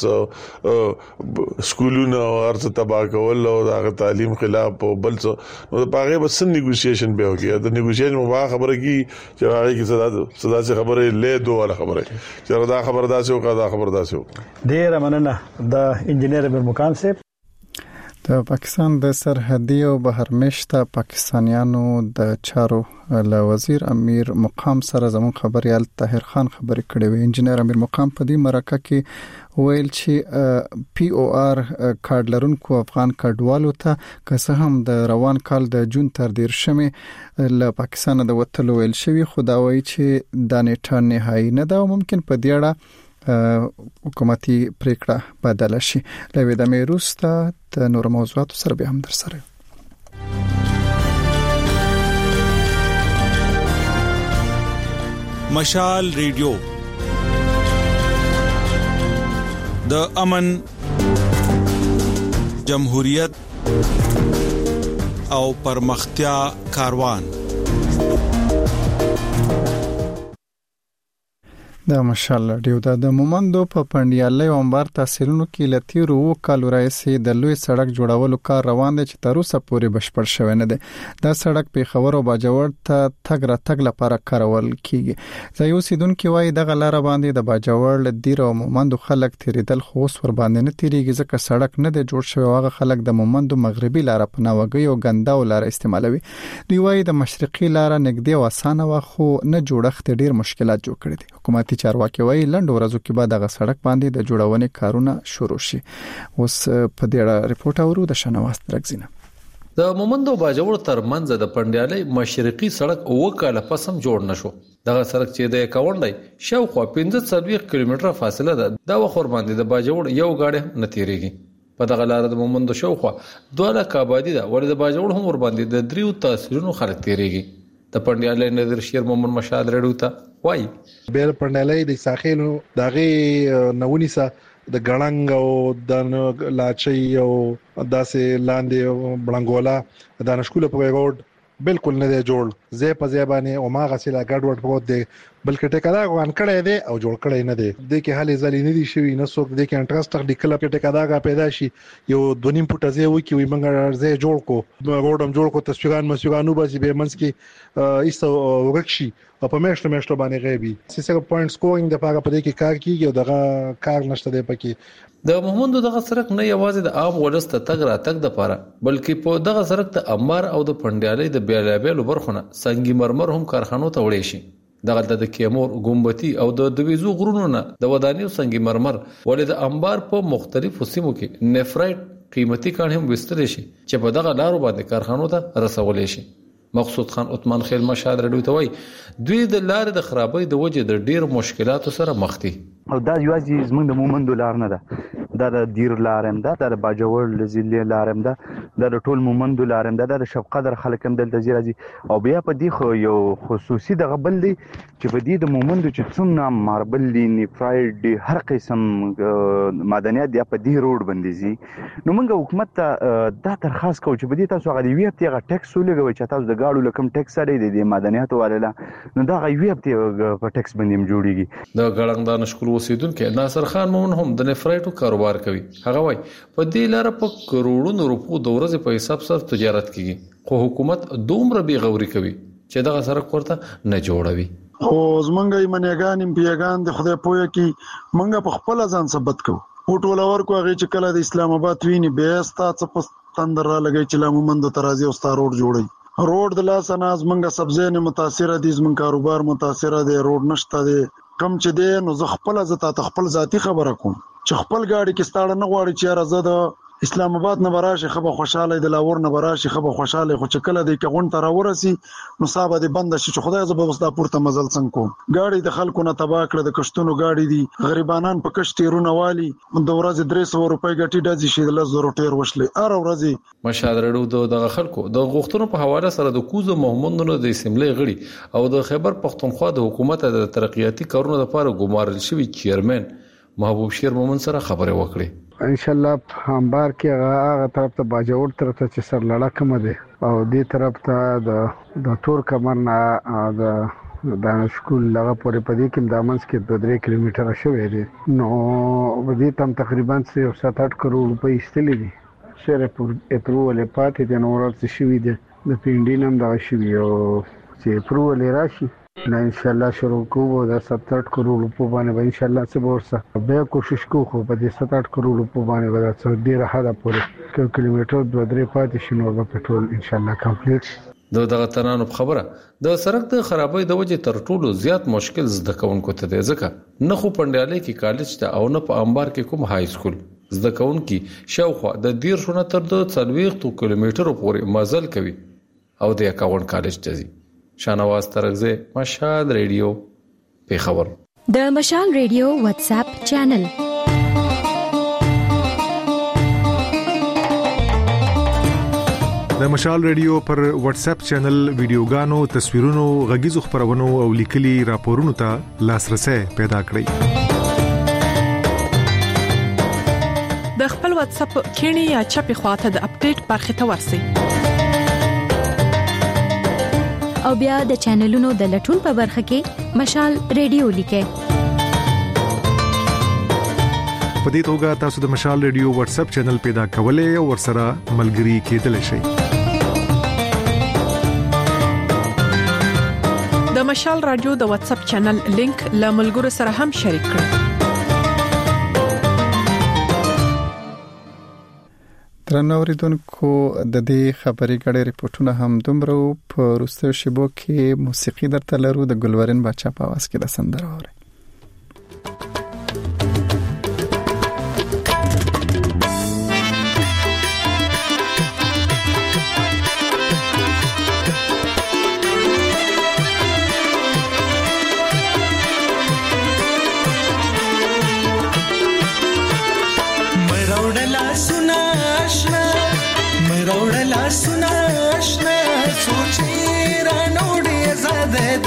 څه سکولونه او ارڅ تباہ کول او د تعلیم خلاف او بل څه نو په هغه بس نیګوشیشن به وکړي د نیګوشیشن مو خبره کی چې هغه کی صدا څه خبره له دوه خبره چې دا خبر داسې او دا خبر داسې او ډیر مننه د انجنیر امیر مقام صاحب د پاکستان د سرحدي او بهرمشته پاکستانیانو د چارو له وزیر امیر مقام سره زمون خبريال طاهر خان خبرې کړې وي انجنیر امیر مقام په دې مرکه کې ویل چې POR کارت لرونکو افغان کډوالو ته که هم د روان کال د جون تر 10 له پاکستان د وټلو ویل شوی خدای چې د نیټه نهایی نه دا ممکن په دې اړه حکومتي پریکړه بدل شي لوي د میروستا د نور موضوعات سره به هم در سره مشال ریډیو د امن جمهوریت او پرمختیا کاروان د مشال ډیو د مومندو په پندیالې ومبر تحصیلونو کې لتیرو کالو راځي د لوی سړک جوړولو کار روان دی چې تر اوسه پورې بشپړ شوی نه دی دا سړک په خبرو باجوړ ته تګ را تګ لپاره کارول کیږي ځایو سیدونکو وایي د غلار باندې د باجوړ لدیر او مومندو خلک تیریدل خو ور باندې نه تیریږي ځکه سړک نه دی جوړ شوی واغه خلک د مومندو مغربي لار په ناوګي او ګندا لار استعمالوي دوی وایي د مشرقي لار نږدې او اسانه و خو نه جوړښت ډیر مشکلات جوړ کړي دي حکومتي چارواکي وایي لنډ ورځو کې بعد غ سړک باندې د جوړونې کارونه شروع شي اوس په دې اړه ریپورت اورو د شنواست درګزینه د مومندو باجوړ ترمنځ د پندیالۍ مشرقي سړک وکاله پسم جوړ نشو. دغه سړک چې د کاونډي شاوخوا 15 کیلومتره فاصله ده دا وخور باندې د باجوړ یو گاډي نه تیریږي. په دغه لار د مومندو شاوخوا 2 لک آبادی ده ولې د باجوړ هم ور باندې د دریو تحصیلونو خلک تیریږي. د پندیالۍ نظر شیر مومن مشال رډو ته وای بیر پندیالۍ د ساحلو دغه نونیسا د ګړنګ او د لاچي او داسې لاندې بلنګولا د نشکول په روډ بالکل نه دی جوړ زه په ځبانه او ما غسیلا ګډوډ پروت دی بلکې ټیکادا غوان کړی دی او جوړ کړی نه دی د کې حالې زلي نه دي شوی نه څوک د کې انټرست د کله په ټیکادا پیدا شي یو 2.5 فوټه زه وکی وي منګ زه جوړ کو روډم جوړ کو تصویران مسوغانو باسي به منس کې ایستو ورکشي او په میشته باندې غیبي 6 پوینټ سکورینګ د پاره په دې کې کار کیږي او دغه کار نشته دی پکې. د مومندو دغه سړک نه یوازې د عام ولسته تګ راتګ د پاره بلکې په دغه سړک ته امار او د پندیالۍ د بیلابېلو برخونه سنگي مرمر هم کارخانو ته وړي شي. دغه د کیمور ګمبتي او د دویزو غرونو نه د ودانیو سنگي مرمر ولې د انبار په مختلفو سیمو کې نفرایټ قیمتي کان هم وستل شي چې په دغه لارو باندې کارخانو ته رسول شي. مقصود خان عثمان خیل مشال رډو ته وای دوی د لارې د خرابۍ د وجې د ډیر مشکلاتو سره مخ دي او دا یوازې زمونږ د مومندو لار نه ده دا د دیر لارم ده د باجوړ لزیلې لارم ده د ټول مومندو لارم ده د شفقدر خلک هم دلته زیرازي او بیا په دې خو یو خصوصي د غبل دی چې په دې د مومندو چې څومره ماربل دی نیفراید دی هر قسم معدنیات دی په دې روډ باندې زی نو موږ حکومت ته دا درخواست کوو چې په دې تاسو غوړي هفته ټیکس ولګوي چې تاسو د گاډو لکم ټیکس لري د معدنیاتو والا نو دا غوي هفته په ټیکس باندې جوړیږي. د ګړنګ د نشکل اوسیدونکو ناصر خان مومن هم د نفرایټو کاروبار کوي. هغه وای په دې لار په کروڑونو روپو د ورځې په حساب سره تجارت کوي خو حکومت دومره بي غوري کوي چې دغه سره ورته نه جوړوي. خو زمونږ ایمنيګان پیغان د خدای پوهه کی مونږ په خپل ځان ثبت کو او ټول ورکو هغه چې کله د اسلام آباد ویني به ستا څه په تندر را لګي چې لمومند ترازی او ستا روډ جوړي روډ د لاس نه زمونږ سبزی نه متاثر دي زمونږ کاروبار متاثر دي روډ نشته دي کم چې دی نو زه خپل ذات خپل ذاتی خبره کوم چې خپل گاډي کې ستاړه نه غواړي چې راځه د اسلام آباد نه براشي خبر خوشاله د لاور نه براشي خبر خوشاله خو چې کله د کغون تر ورسي نو صاحب د بند شي چې خدای زب وستا پورته مزل څنګه کوم گاډي د خلکو نه تبا کړ د کشتونو گاډي دي غریبانان په کشتیرونه والی د ورځ 300 روپۍ ګټي دځي شي د 1000 روپۍ ورشلې ار ورځي مشادرړو د خلکو د غوښتنو په حواله سره د کوزو محمدونو د اسمبلی غړي او د خیبر پختونخوا د حکومت د ترقیاتي کارونو لپاره ګمارل شوی چیرمن محبوب شیر مومن سره خبره وکړي. ان شاء الله همبار کې هغه طرف ته باجوړ طرف ته چې سر لړا کوم دی او دې طرف ته د تور کمر نه د سکول لغه پورې پدې کې د امنس کې 2 کیلومتره شوې دي نو دې تم تقریبا 7-8 کروڑ روپۍ استلې دي شهر پر اترول پاتې د نورات شوې دي د پیندینم دا شوې او چې پرول راشي نه ان شاء الله شروع کوو د 7-8 کروڑ په باندې ان شاء الله څه ورسه به کوشش کوو په دې 7-8 کروڑ په باندې ودا څو ډیره حدا پورې کیلومتر 2-3 پاتې شنو په پټرول ان شاء الله کمپلیټ. دغه تنانو خبره د سړک د خرابۍ د وجې تر ټولو زیات مشکل زده کوونکو ته دی ځکه نه خو پندیالۍ کې کالج ته او نه په انبار کې کوم های سکول زده کوونکي شاوخوا د 10 تر 40 کیلومتر پورې مزل کوي او د اکاونټ کالج ته ځي. شانواز ترغزه مشال ریډیو پیښور. د مشال ریډیو واتس اپ چینل د مشال ریډیو پر واتس اپ چینل ویډیوګانو تصویرونو غږیزو خبرونو او لیکلي راپورونو ته لاسرسي پیدا کړئ. د خپل واتس اپ کینی یا چپی خواته د اپډیټ برخه ته ورسئ او بیا د چینلونو د لټون په برخه کې مشال ریډیو لیکه. په دې توګه تاسو د مشال ریډیو واتس اپ چینل پیدا کولای او ورسره ملګري کېدلی شئ. د مشال رادیو د واتس اپ چینل لینک له ملګرو سره هم شریک کړئ. ترنوریدونکو د دې خبري غړي ریپورتونه هم دومره په روسي شبو کې موسیقي درته لرو د ګلورین بچا په आवाज کې د سندره اوري.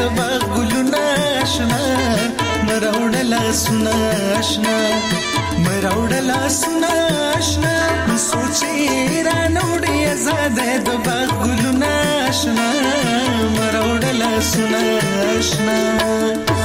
د باغ ګلونه آشنا مراوړلا سنا آشنا مراوړلا سنا آشنا سوچې را نوړې آزاد د باغ ګلونه آشنا مراوړلا سنا آشنا